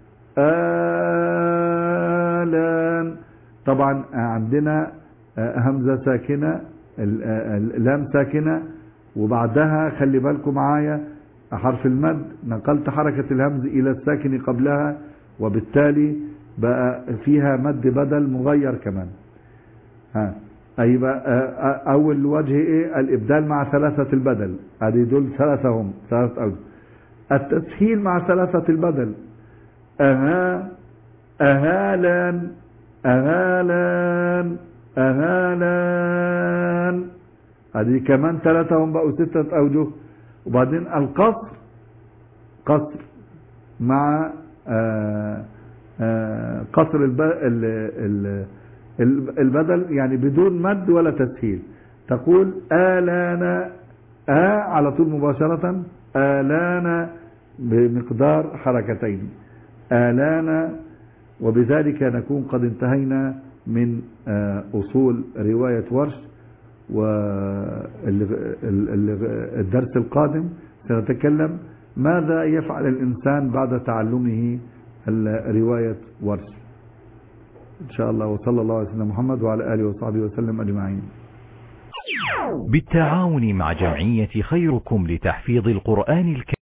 آلان. طبعا عندنا همزة ساكنة اللام ساكنة وبعدها خلي بالكم معايا حرف المد، نقلت حركة الهمز إلى الساكن قبلها وبالتالي بقى فيها مد بدل مغير كمان. ها أيوة أول وجه إيه؟ الإبدال مع ثلاثة البدل، هذه دول ثلاثة هم ثلاثة أوجه. التسهيل مع ثلاثة البدل أها أهالان أهالان أهالان، هذه كمان ثلاثة هم بقوا ستة أوجه. وبعدين القصر قصر مع آآ آآ قصر البدل يعني بدون مد ولا تسهيل، تقول آلانا آ على طول مباشرة آلانا بمقدار حركتين آلانا وبذلك نكون قد انتهينا من أصول رواية ورش. والدرس القادم سنتكلم ماذا يفعل الإنسان بعد تعلمه رواية ورش إن شاء الله. وصلى الله على سيدنا محمد وعلى آله وصحبه وسلم أجمعين. بالتعاون مع جمعية خيركم لتحفيظ القرآن الكريم.